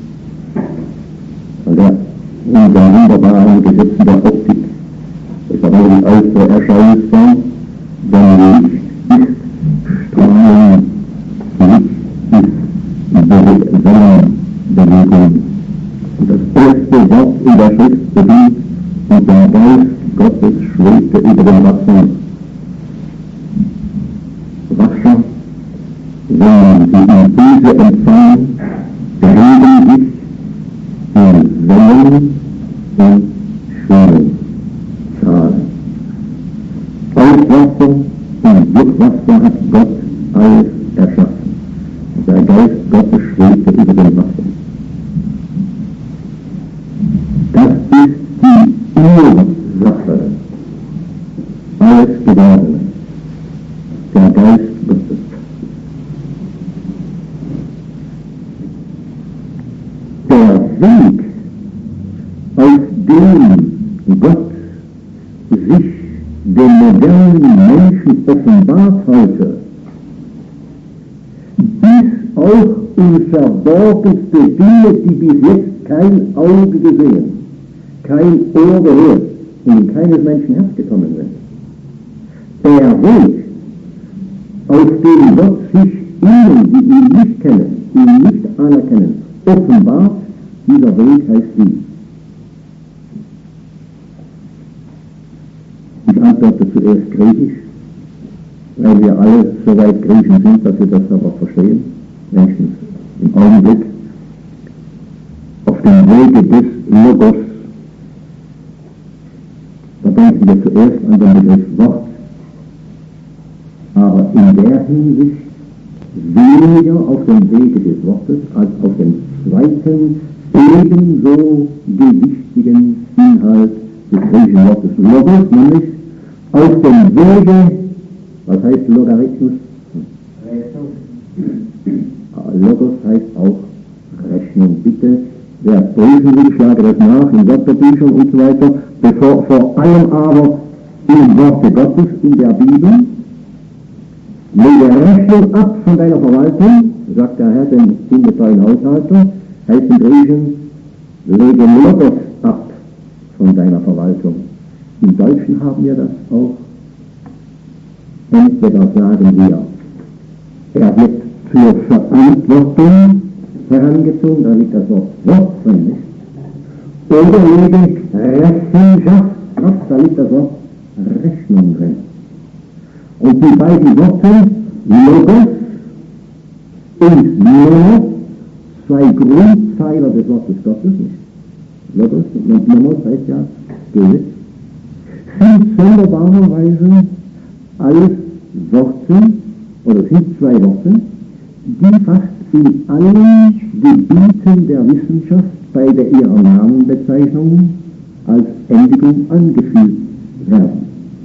und der unseren wunderbaren Gesetzen der Optik, das ist aber die äußere Erscheinungsform, denn Licht ist Strahlen, Licht ist Wellenbewegung. Und das erste Wort in der Schrift beginnt, und der Geist Gottes schwebte über dem Wasser. Wasser, wenn sie Impulse empfangen, bewegen sich in Wellen und Schwellenzahlen. Aus Wasser und durch Wasser hat Gott alles erschaffen. Und der Geist Gottes schwebte über dem Wasser. Das ist die Ursache alles Gewordenen, der Geist Gottes. dem modernen Menschen offenbart heute, bis auch in verborgenste Dinge, die bis jetzt kein Auge gesehen, kein Ohr gehört und in keines Menschen Herz gekommen sind. Der Weg, auf dem Gott sich ihnen, die ihn nicht kennen, ihn nicht anerkennen, offenbart, dieser Weg heißt wie? Ich antworte zuerst Griechisch, weil wir alle so weit Griechen sind, dass wir das aber verstehen, wenigstens im Augenblick. Auf dem Wege des Logos, da denken wir zuerst an den Begriff Wort, aber in der Hinsicht weniger auf dem Wege des Wortes als auf dem zweiten, ebenso gewichtigen Inhalt des griechischen Wortes Logos, nämlich auf dem Wege, was heißt Logarithmus? Logos heißt auch Rechnung. Bitte, wer prüfen will, schlage das nach in Wörterbüchern und so weiter, bevor vor allem aber im Worte Gottes, in der Bibel, lege Rechnung ab von deiner Verwaltung, sagt der Herr dem ungetreuen Haushalter, heißt im Griechischen, lege Logos ab von deiner Verwaltung. Im Deutschen haben wir das auch. Entweder sagen wir, er wird zur Verantwortung herangezogen, da liegt das Wort Wort drin, nicht? Oder lege Rechenschaft ab, da liegt das Wort Rechnung drin. Und die beiden Worte, Logos und Nomos, zwei Grundpfeiler des Wortes Gottes, nicht? Logos und Nomos heißt ja Gesetz, sind sonderbarerweise alles Worte, oder sind zwei Worte, die fast in allen Gebieten der Wissenschaft bei ihrer Namenbezeichnung als Endigung angeführt werden.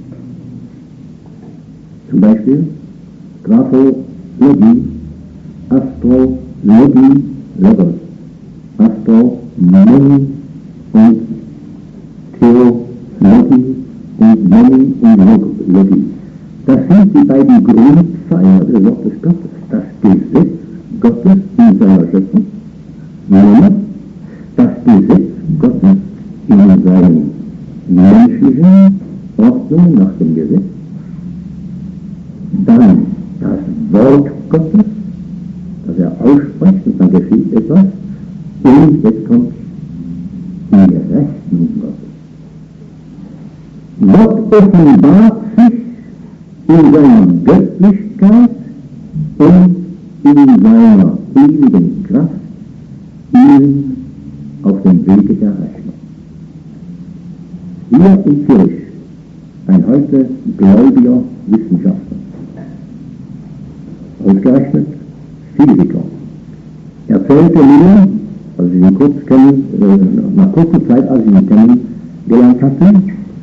Zum Beispiel Graphologie, Astrologie, Logos, Astronomie und Theologie und Nomen und Logie. Das sind die beiden Grundpfeiler des Wortes Gottes. Das Gesetz Gottes in seiner Schöpfung, das Gesetz Gottes in seinen menschlichen Ordnungen nach dem Gesetz, dann das Wort Gottes, das er ausspricht und dann geschieht etwas, und jetzt kommt die Rechnung Gottes. Gott offenbart sich in seiner Göttlichkeit und in seiner ewigen Kraft ihnen auf dem Wege der Rechnung. Hier in Zürich, ein heute gläubiger Wissenschaftler, ausgerechnet Physiker, erzählte mir, als ich ihn nach kurzer Zeit, als ich ihn kennengelernt hatte,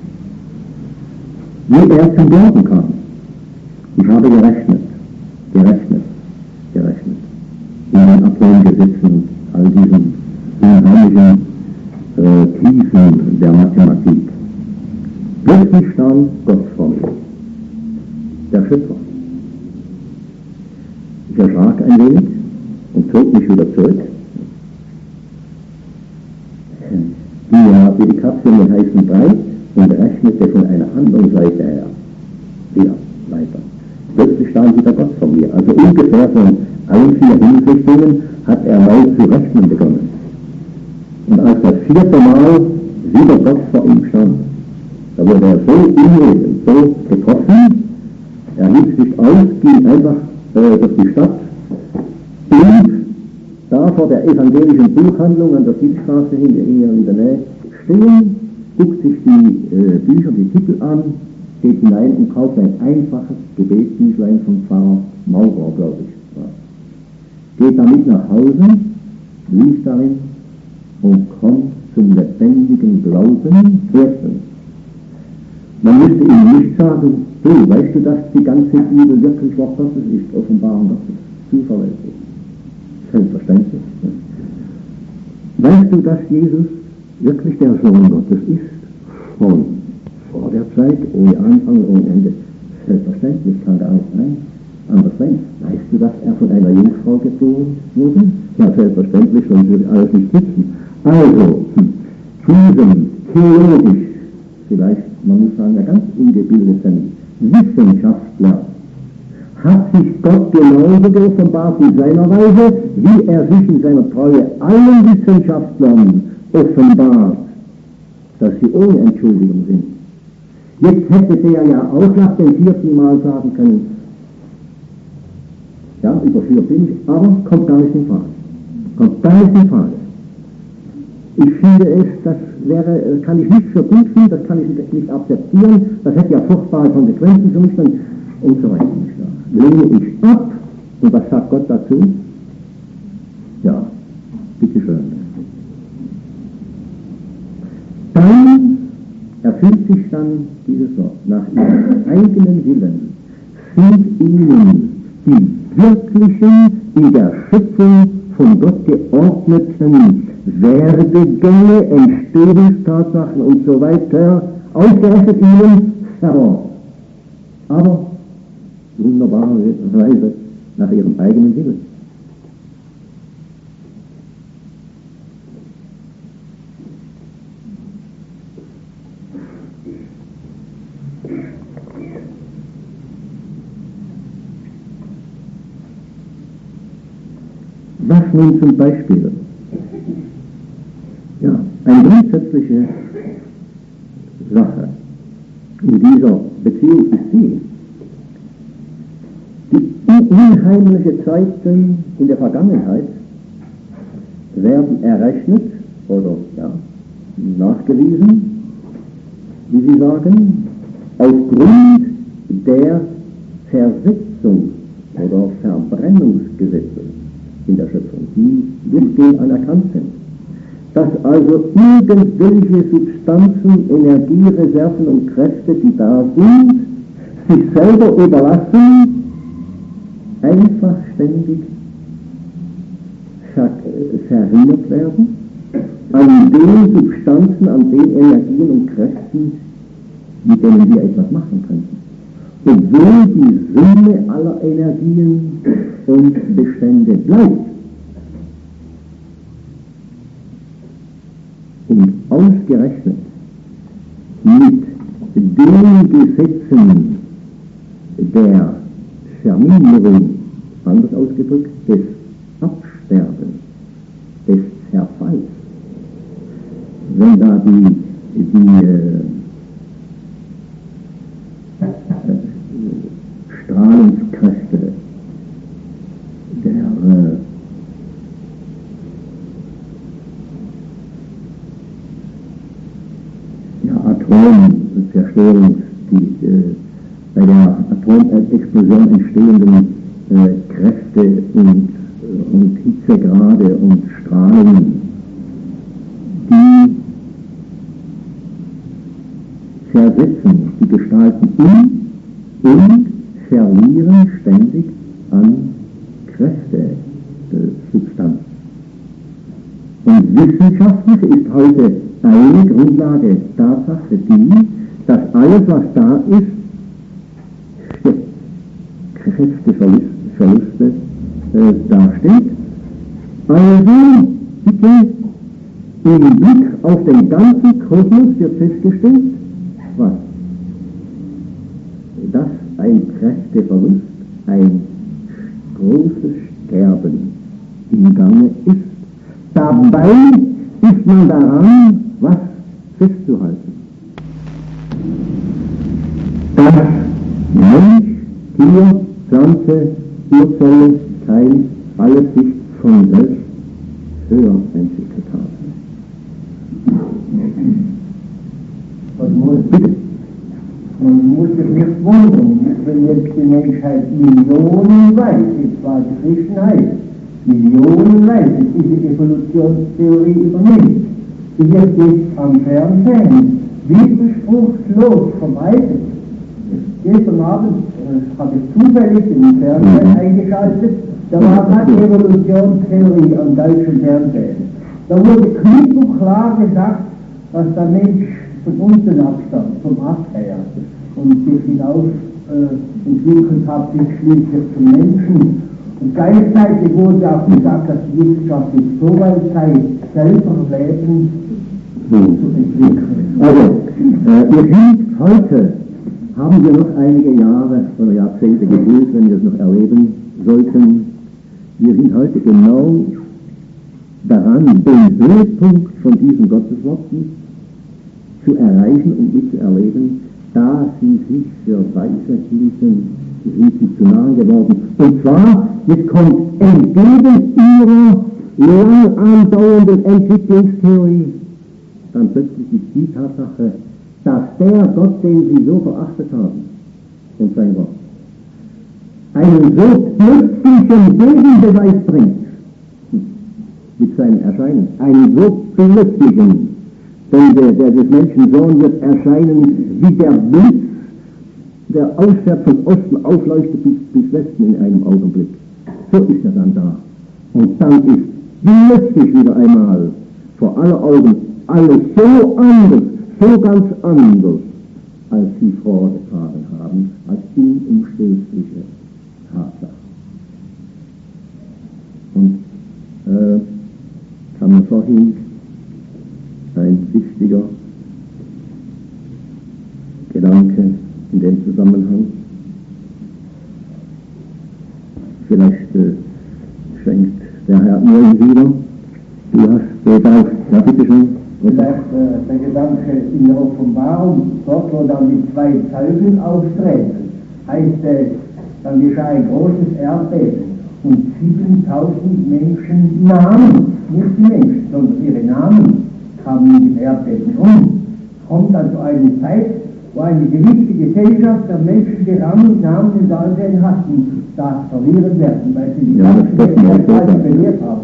wie er zum Glauben kam. Ich habe gerechnet. In den Atomgesetzen und all diesen unheimlichen Tiefen der Mathematik. Plötzlich stand Gott vor mir, der Schöpfer. Ich erschrak ein wenig und zog mich wieder zurück. Die Kapseln mit heißen Brei und rechnete von einer anderen Seite her. Wieder weiter. Plötzlich stand wieder Gott vor mir. Also ungefähr von allen 4 Himmelsrichtungen hat er neu zu rechnen begonnen. Und als das 4. Mal wieder Gott vor ihm stand, da wurde er so unruhig, so getroffen, er hielt sich aus, ging einfach durch die Stadt, blieb da vor der evangelischen Buchhandlung an der Südstraße hin, hier in der Nähe, stehen, guckt sich die Bücher, die Titel an, geht hinein und kauft ein einfaches Gebetsbüchlein vom Pfarrer Maurer, glaube ich. Ja. Geht damit nach Hause, liest darin und kommt zum lebendigen Glauben. Erstens, man müsste ihm nicht sagen, du, weißt du, dass die ganze Bibel wirklich Wort Gottes ist, Offenbarung Gottes, zuverlässig. Selbstverständlich. Ja. Weißt du, dass Jesus wirklich der Sohn Gottes ist? Schon. vor der Zeit, ohne Anfang, ohne Ende. Selbstverständlich kann gar nicht sein. Anders sein. Weißt du, dass er von einer Jungfrau geboren wurde? Ja, selbstverständlich, sonst würde alles nicht nützen. Also, diesem theologisch, vielleicht, man muss sagen, der ganz ungebildeten Wissenschaftler hat sich Gott genauso geoffenbart in seiner Weise, wie er sich in seiner Treue allen Wissenschaftlern offenbart, dass sie ohne Entschuldigung sind. Jetzt hätte der ja auch nach dem 4. Mal sagen können, ja, überführt bin ich, aber kommt gar nicht in Frage. Kommt gar nicht in Frage. Ich finde es, das wäre, kann ich nicht für gut finden, das kann ich nicht akzeptieren, das hätte ja furchtbare Konsequenzen für mich dann und so weiter. Lehne ich ab, und was sagt Gott dazu? Ja, bitteschön. Dann erfüllt sich dann dieses Wort. Nach ihrem eigenen Willen sind ihnen die wirklichen, in der Schöpfung von Gott geordneten Werdegänge, Entstehungstatsachen und so weiter ausgerechnet ihnen verborgen. Aber wunderbarerweise nach ihrem eigenen Willen. Was nun zum Beispiel? Ja, eine grundsätzliche Sache in dieser Beziehung ist sie, die unheimliche Zeiten in der Vergangenheit werden errechnet oder ja, nachgewiesen, wie Sie sagen, aufgrund der Zersetzung oder Verbrennungsgesetze in der Schöpfung, die durchgehend anerkannt sind. Dass also irgendwelche Substanzen, Energiereserven und Kräfte, die da sind, sich selber überlassen, einfach ständig verhindert werden, an den Substanzen, an den Energien und Kräften, mit denen wir etwas machen könnten. Obwohl die Summe aller Energien und Bestände bleibt. Und ausgerechnet mit den Gesetzen der Verminderung, anders ausgedrückt, des Absterbens, des Zerfalls, wenn da die Strahlungskräfte der Atomzerstörung, bei der Atomexplosion entstehenden Kräfte und Hitzegrade und Strahlen, die zersetzen die Gestalten und verlieren ständig an Kräftesubstanz. Und wissenschaftlich ist heute eine Grundlage Tatsache die, dass alles, was da ist, Kräfteverluste dasteht. Also, bitte, im Blick auf den ganzen Kosmos wird festgestellt, was? Dass ein Kräfteverlust, ein großes Sterben im Gange ist. Dabei ist man daran, was festzuhalten. Dass Mensch, Tier, Pflanze, Urzelle, Teil, alles sich von selbst höher entwickelt hat. Man muss sich nicht wundern, wenn jetzt die Menschheit millionenweit, jetzt war die Christenheit, millionenweit diese Evolutionstheorie übernimmt, die wird jetzt am Fernsehen widerspruchslos verbreitet. Gestern Abend habe ich zufällig im Fernsehen eingeschaltet, da war gerade Evolutionstheorie am deutschen Fernsehen. Da wurde klipp und klar gesagt, dass der Mensch von unten abstammt, vom Ast her, und sich hinaus entwickelt hat, bis schließlich zum Menschen. Und gleichzeitig wurde auch gesagt, dass die Wissenschaft jetzt so weit sei, selber Leben zu entwickeln. Also, ihr Kind, heute haben wir noch einige Jahre oder Jahrzehnte Geduld, wenn wir es noch erleben sollten. Wir sind heute genau daran, den Höhepunkt von diesen Gottesworten zu erreichen und mitzuerleben, da sie sich für weise hielten, sind sie zu nahe geworden. Und zwar, es kommt entgegen ihrer lang andauernden Entwicklungstheorie dann plötzlich die Tatsache, dass der Gott, den sie so verachtet haben, und sein Wort, einen so plötzlichen Gegenbeweis bringt, mit seinem Erscheinen, einen so plötzlichen, denn der des Menschen Sohn wird erscheinen wie der Blitz, der auswärts von Osten aufleuchtet bis Westen in einem Augenblick. So ist er dann da. Und dann ist plötzlich wieder einmal vor aller Augen alles so anders, so ganz anders, als sie vorgetragen haben, als unumstößliche Tatsache. Und kam mir vorhin ein wichtiger Gedanke in dem Zusammenhang. Vielleicht schenkt der Herr mir wieder. Du hast gesagt, ja bitte schön. Vielleicht der Gedanke in der Offenbarung, dort wo dann die zwei Zeugen auftreten, heißt dann geschah ein großes Erdbeben und 7000 Menschen Namen, nicht die Menschen, sondern ihre Namen kamen in dem Erdbeben um. Kommt also eine Zeit, wo eine gewisse Gesellschaft der Menschen die Rang und Namen in Ansehen hatten, das verlieren werden, weil sie die ganze Gesellschaft verliert haben.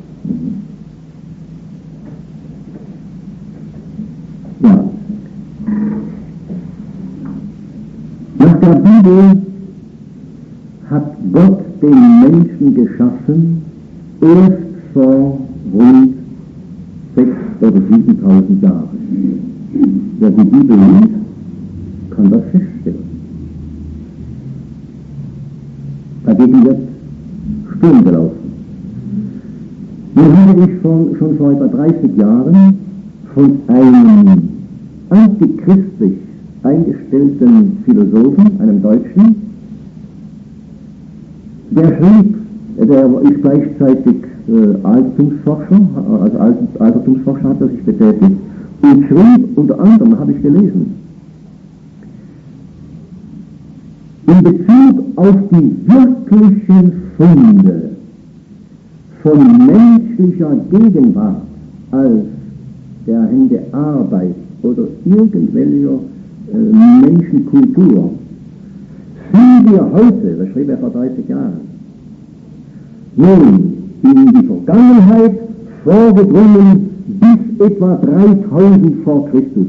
Ja. Nach der Bibel hat Gott den Menschen geschaffen, erst vor rund 6.000 oder 7.000 Jahren. Wer die Bibel liest, kann das feststellen. Dagegen wird Sturm gelaufen. Nun habe ich schon vor etwa 30 Jahren von einem antichristlich eingestellten Philosophen, einem Deutschen, der schrieb, der ist gleichzeitig Altertumsforscher, also Altertumsforscher hat er sich betätigt, und schrieb, unter anderem habe ich gelesen, in Bezug auf die wirklichen Funde von menschlicher Gegenwart als der Hände Arbeit oder irgendwelcher Menschenkultur, sind wir heute, das schrieb er vor 30 Jahren, nun in die Vergangenheit vorgedrungen bis etwa 3000 vor Christus.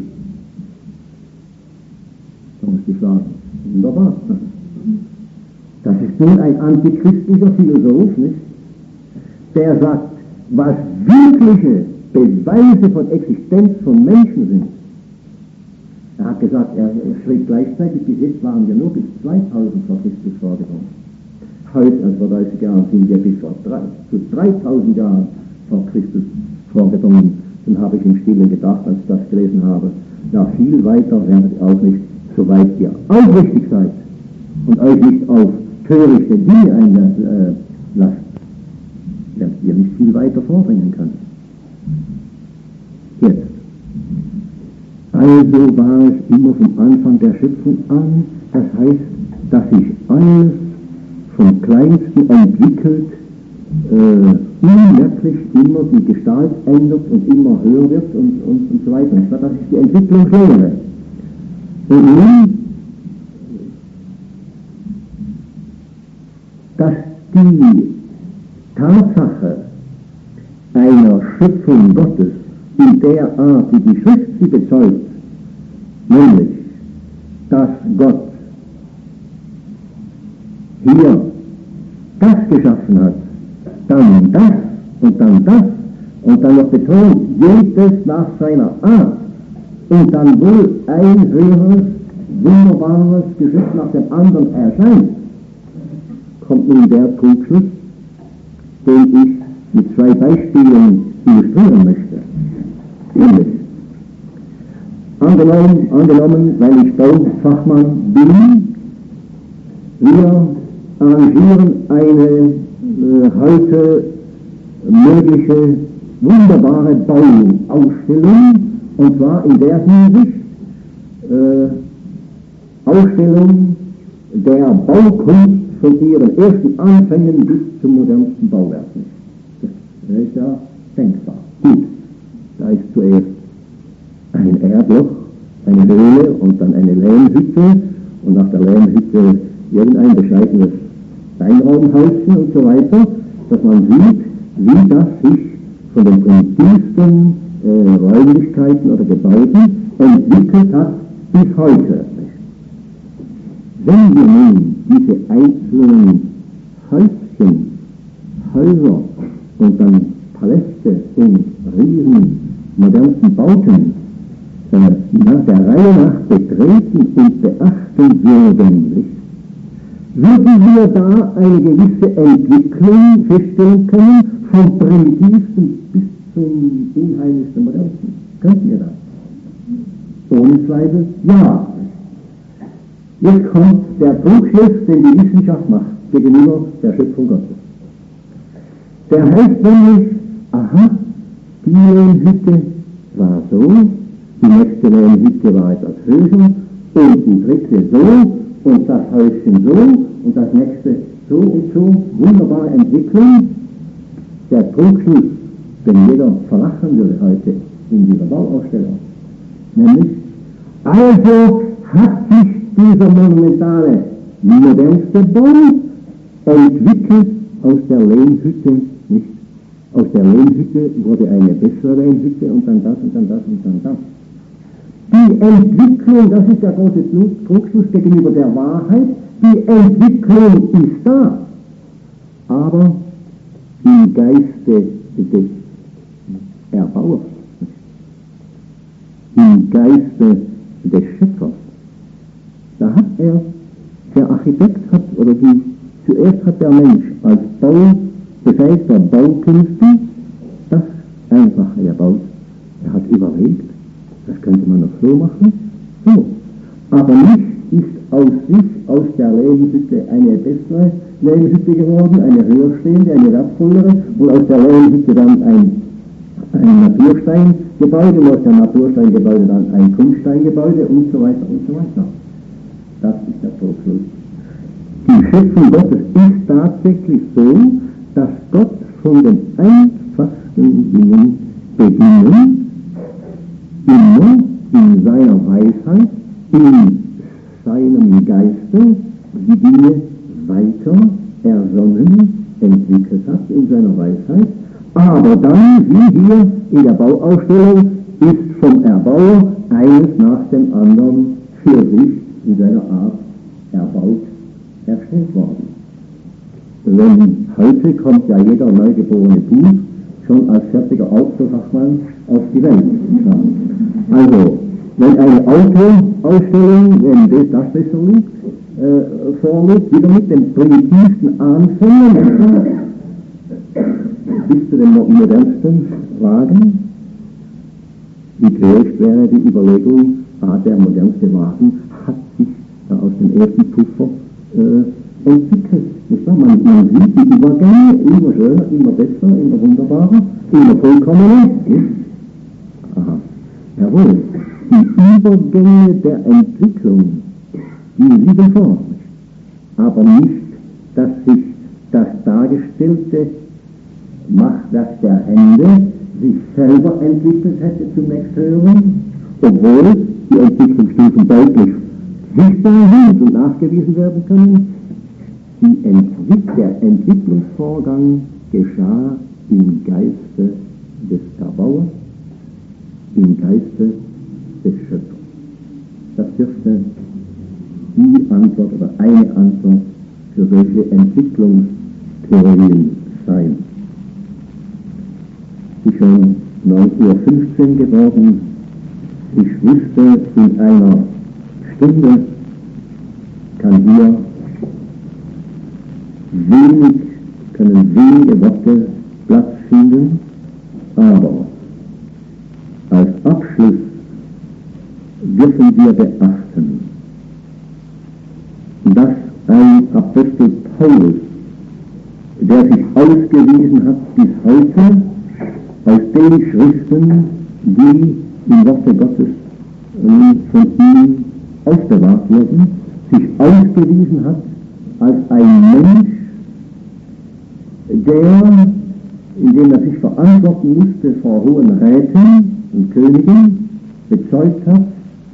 So ist die Frage. Wunderbar. Das ist nun ein antichristlicher Philosoph, nicht? Der sagt, was wirkliche Beweise von Existenz von Menschen sind. Er hat gesagt, er schrieb gleichzeitig, bis jetzt waren wir nur bis 2000 vor Christus vorgedrungen. Heute, also vor 30 Jahren, sind wir bis zu 3000 Jahren vor Christus vorgedrungen. Dann habe ich im Stillen gedacht, als ich das gelesen habe, ja, viel weiter werdet ihr auch nicht, soweit ihr aufrichtig seid und euch nicht auf törichte Dinge einlasst, werdet ihr nicht viel weiter vordringen können. Jetzt. Also war es immer vom Anfang der Schöpfung an, das heißt, dass sich alles vom Kleinsten entwickelt, unmerklich immer die Gestalt ändert und immer höher wird und so weiter. Das ist die Entwicklungslehre. Und nun, dass die Tatsache einer Schöpfung Gottes in der Art, wie die Schrift sie bezeugt, nämlich, dass Gott hier das geschaffen hat, dann das und dann das und dann noch betont, jedes nach seiner Art, und dann wohl ein höheres, wunderbares Geschöpf nach dem anderen erscheint, kommt nun der Trugschluss, den ich mit 2 Beispielen illustrieren möchte. Nämlich, angenommen, weil ich Baufachmann bin, wir arrangieren eine heute mögliche wunderbare Bauausstellung, und zwar in der Hinsicht Ausstellung der Baukunst von ihren ersten Anfängen bis zum modernsten Bauwerk. Das ist ja denkbar. Gut, da ist zuerst ein Erdloch, eine Höhle und dann eine Lehmhütte und nach der Lehmhütte irgendein bescheidenes Steinraumhäuschen und so weiter, dass man sieht, wie das sich von den primitivsten Räumlichkeiten oder Gebäuden entwickelt hat bis heute. Wenn wir nun diese einzelnen Häuschen, Häuser und dann Paläste und riesen modernsten Bauten nach der Reihe nach betreten und beachten würden, würden wir da eine gewisse Entwicklung feststellen können, vom primitivsten bis zum unheimlichsten modernsten. Könnten wir das? Ohne Zweifel ja. Jetzt kommt der Trugschluss, den die Wissenschaft macht gegenüber der Schöpfung Gottes. Der heißt nämlich, aha, die Lehmhütte war so, die nächste Lehmhütte war etwas höher und die dritte so und das Häuschen so und das nächste so und so. Wunderbare Entwicklung. Der Trugschluss, den jeder verlachen würde heute in dieser Bauausstellung. Nämlich, also hat sich dieser monumentale, modernste Bau entwickelt aus der Lehmhütte nicht. Aus der Lehmhütte wurde eine bessere Lehmhütte und dann das und dann das und dann das. Die Entwicklung, das ist der große Trugschluss gegenüber der Wahrheit, die Entwicklung ist da, aber im Geiste des Erbauers, im Geiste des Schöpfers. Da hat der Architekt hat, oder zuerst hat der Mensch als befähigter Baukünstler das Einfache erbaut. Er hat überlegt, das könnte man noch so machen, so. Aber nicht ist aus sich, aus der Lehmhütte eine bessere Lehmhütte geworden, eine höherstehende, eine wertvollere, und aus der Lehmhütte dann ein Natursteingebäude, und aus dem Natursteingebäude dann ein Kunststeingebäude und so weiter und so weiter. Das ist der Trugschluss. Die Schöpfung Gottes ist tatsächlich so, dass Gott von den einfachsten Dingen beginnen, immer in seiner Weisheit, in seinem Geiste die Dinge weiter ersonnen, entwickelt hat in seiner Weisheit, aber dann, wie hier in der Bauausstellung, ist vom Erbauer eines nach dem anderen für sich in seiner Art erbaut, erstellt worden. Wenn heute kommt ja jeder neugeborene Bub schon als fertiger Autofachmann auf die Welt. Also, wenn eine Autoausstellung, wenn das besser liegt, vorliegt, wieder mit den primitivsten Anfängen bis zu den modernsten Wagen, wie töricht wäre die Überlegung, der modernste Wagen hat sich da aus dem ersten Puffer entwickelt. Man sieht die Übergänge immer schöner, immer besser, immer wunderbarer, immer vollkommener. Aha, jawohl, die Übergänge der Entwicklung, die liegen vor. Aber nicht, dass sich das dargestellte Machwerk der Hände sich selber entwickelt hätte zum nächsthöheren, obwohl die Entwicklungsstufen deutlich sichtbar sind und nachgewiesen werden können. Der Entwicklungsvorgang geschah im Geiste des Erbauers, im Geiste des Schöpfers. Das dürfte die Antwort oder eine Antwort für solche Entwicklungstheorien sein. Es ist schon 9:15 Uhr geworden. Ich wusste, in einer Stunde können wenige Worte Platz finden, aber als Abschluss dürfen wir beachten, dass ein Apostel Paulus, der sich ausgewiesen hat bis heute, aus den Schriften, die im Worte Gottes von ihm aufbewahrt wurden, sich ausgewiesen hat als ein Mensch, der, indem er sich verantworten musste vor hohen Räten und Königen, bezeugt hat,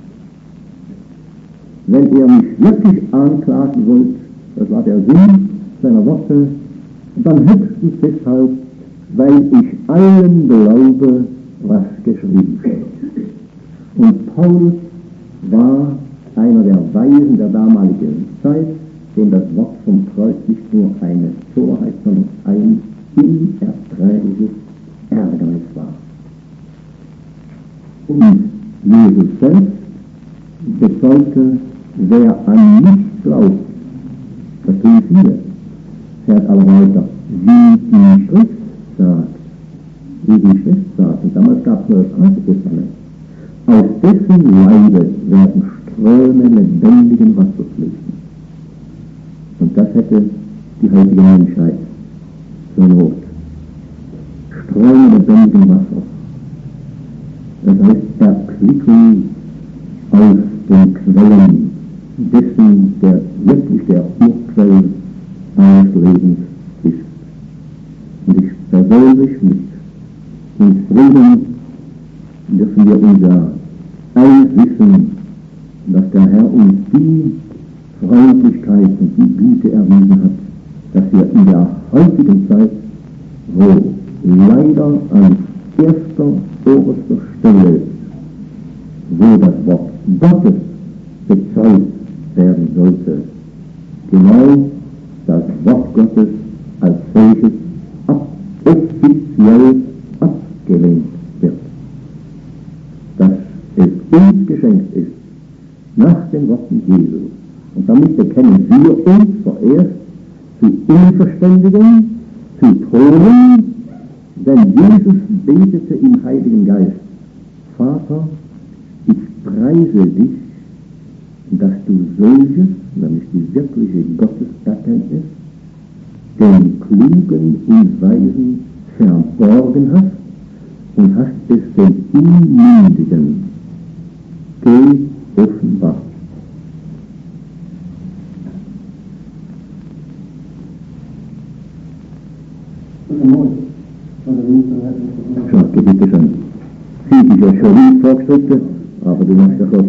wenn er mich wirklich anklagen wollte, das war der Sinn seiner Worte, dann höchstens deshalb, weil ich allen glaube, was geschrieben steht. Und Paulus war einer der Weisen der damaligen Zeit, dem das Wort vom Kreuz nicht nur eine Torheit, sondern ein unerträgliches Ärgernis war. Und Jesus selbst bezeugte, wer an mich glaubt, das tun viele, fährt aber weiter, wie die Schrift sagt, und damals gab es nur das Alte Testament, aus dessen Leibe werden Ströme lebendigen Wassers fließen. Und das hätte die heutige Menschheit zur Not. Ströme lebendigen Wassers. Das heißt, Erquickung aus den Quellen dessen, der wirklich der Urquell eines Lebens ist. Und ich persönlich mit Frieden dürfen wir unser eins wissen, dass der Herr uns die Freundlichkeit und die Güte erwiesen hat, dass wir in der heutigen Zeit, wo leider an oberster Stelle, wo das Wort Gottes bezeugt werden sollte, genau das Wort Gottes als solches offiziell abgelehnt wird. Dass es uns geschenkt ist, nach den Worten Jesu. Und damit bekennen wir uns vorerst zu Unverständigen, zu Toren, denn Jesus betete im Heiligen Geist: Vater, ich preise dich, dass du solches, nämlich die wirkliche Gotteserkenntnis, den Klugen und Weisen verborgen hast und hast es den Unmündigen geoffenbart. Schau, bitte schön. Sie ist ja schon nicht vorgeschritten, aber du machst ja kurz.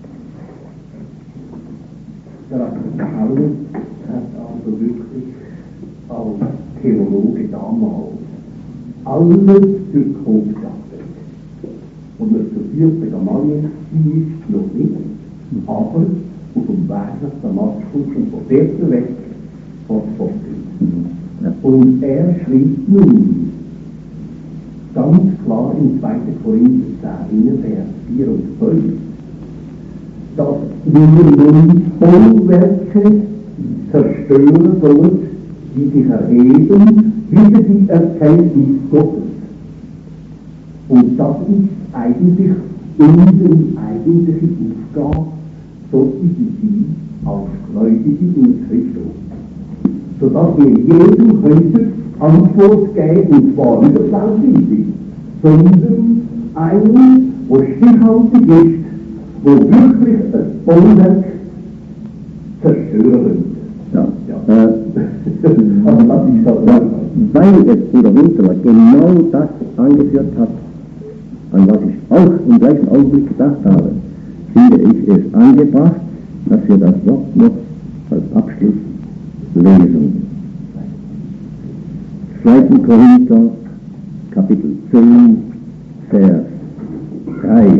Ja, Paulus hat also wirklich als Theologe damals alles durch Kopf geachtet. Und er studierte Gamaliel noch nicht, aber auf dem Weg nach Damaskus und von dort weg fortgeführt. Und er schrieb nun ganz klar in 2. Korinther 10, Vers 4 und 5, dass wir nun Bollwerke zerstören sollen, die sich erheben, wider die Erkenntnis Gottes. Und das ist eigentlich unsere eigentliche Aufgabe, so wie sie als Gläubige in Christus. Sodass wir jedem heute Antwort geben, und zwar nicht plausibel, sondern eine, die stichhaltig ist, wo wirklich das Bollwerk zerstören wird. Ja. Aber das ist das. Weil es Bruder Winterler genau das angeführt hat, an was ich auch im gleichen Augenblick gedacht habe, finde ich es angebracht, dass wir das Wort noch als Abschluss lesen. 2. Korinther, Kapitel 10, Vers 3.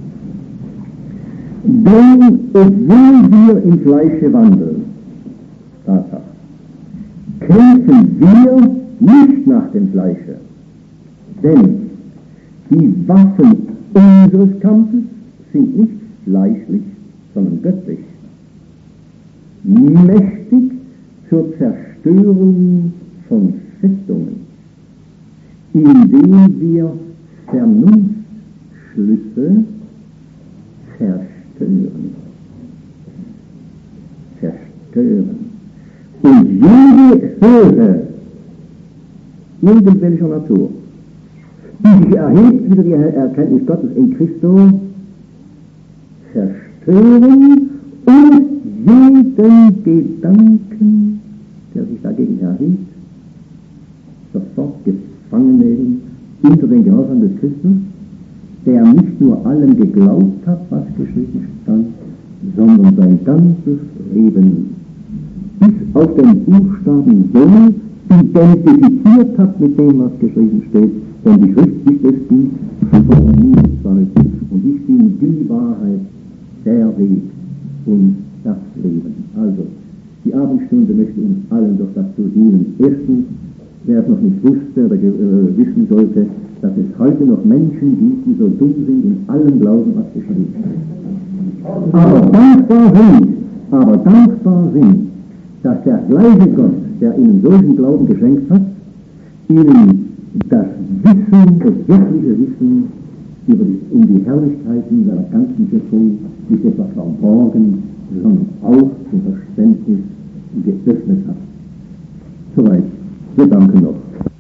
Denn obwohl wir im Fleische wandeln, Tatsache, kämpfen wir nicht nach dem Fleische, denn die Waffen unseres Kampfes sind nicht fleischlich, sondern göttlich. Mächtig zur Zerstörung von Festungen, indem wir Vernunftschlüsse zerstören. Und jede Höhe irgendwelcher Natur, die sich erhebt über die Erkenntnis Gottes in Christo, zerstören und jeden Gedanken, der sich dagegen erhebt, sofort gefangen nehmen unter den Gehorsam des Christus, der nicht nur allem geglaubt hat, was geschrieben stand, sondern sein ganzes Leben bis auf den Buchstaben so identifiziert hat mit dem, was geschrieben steht, denn die Schrift ist es, die von mir zeugt, und ich bin die Wahrheit, der Weg und das Leben. Also, die Abendstunde möchte uns allen doch dazu dienen. Erstens, wer es noch nicht wusste oder wissen sollte, dass es heute noch Menschen gibt, die so dumm sind in allem Glauben, was geschrieben steht. Aber dankbar sind, dass der gleiche Gott, der ihnen solchen Glauben geschenkt hat, ihnen das Wissen, das wirkliche Wissen um die Herrlichkeiten seiner ganzen Schöpfung nicht etwa verborgen, sondern auch zum Verständnis geöffnet hat. Soweit. Wir danken noch.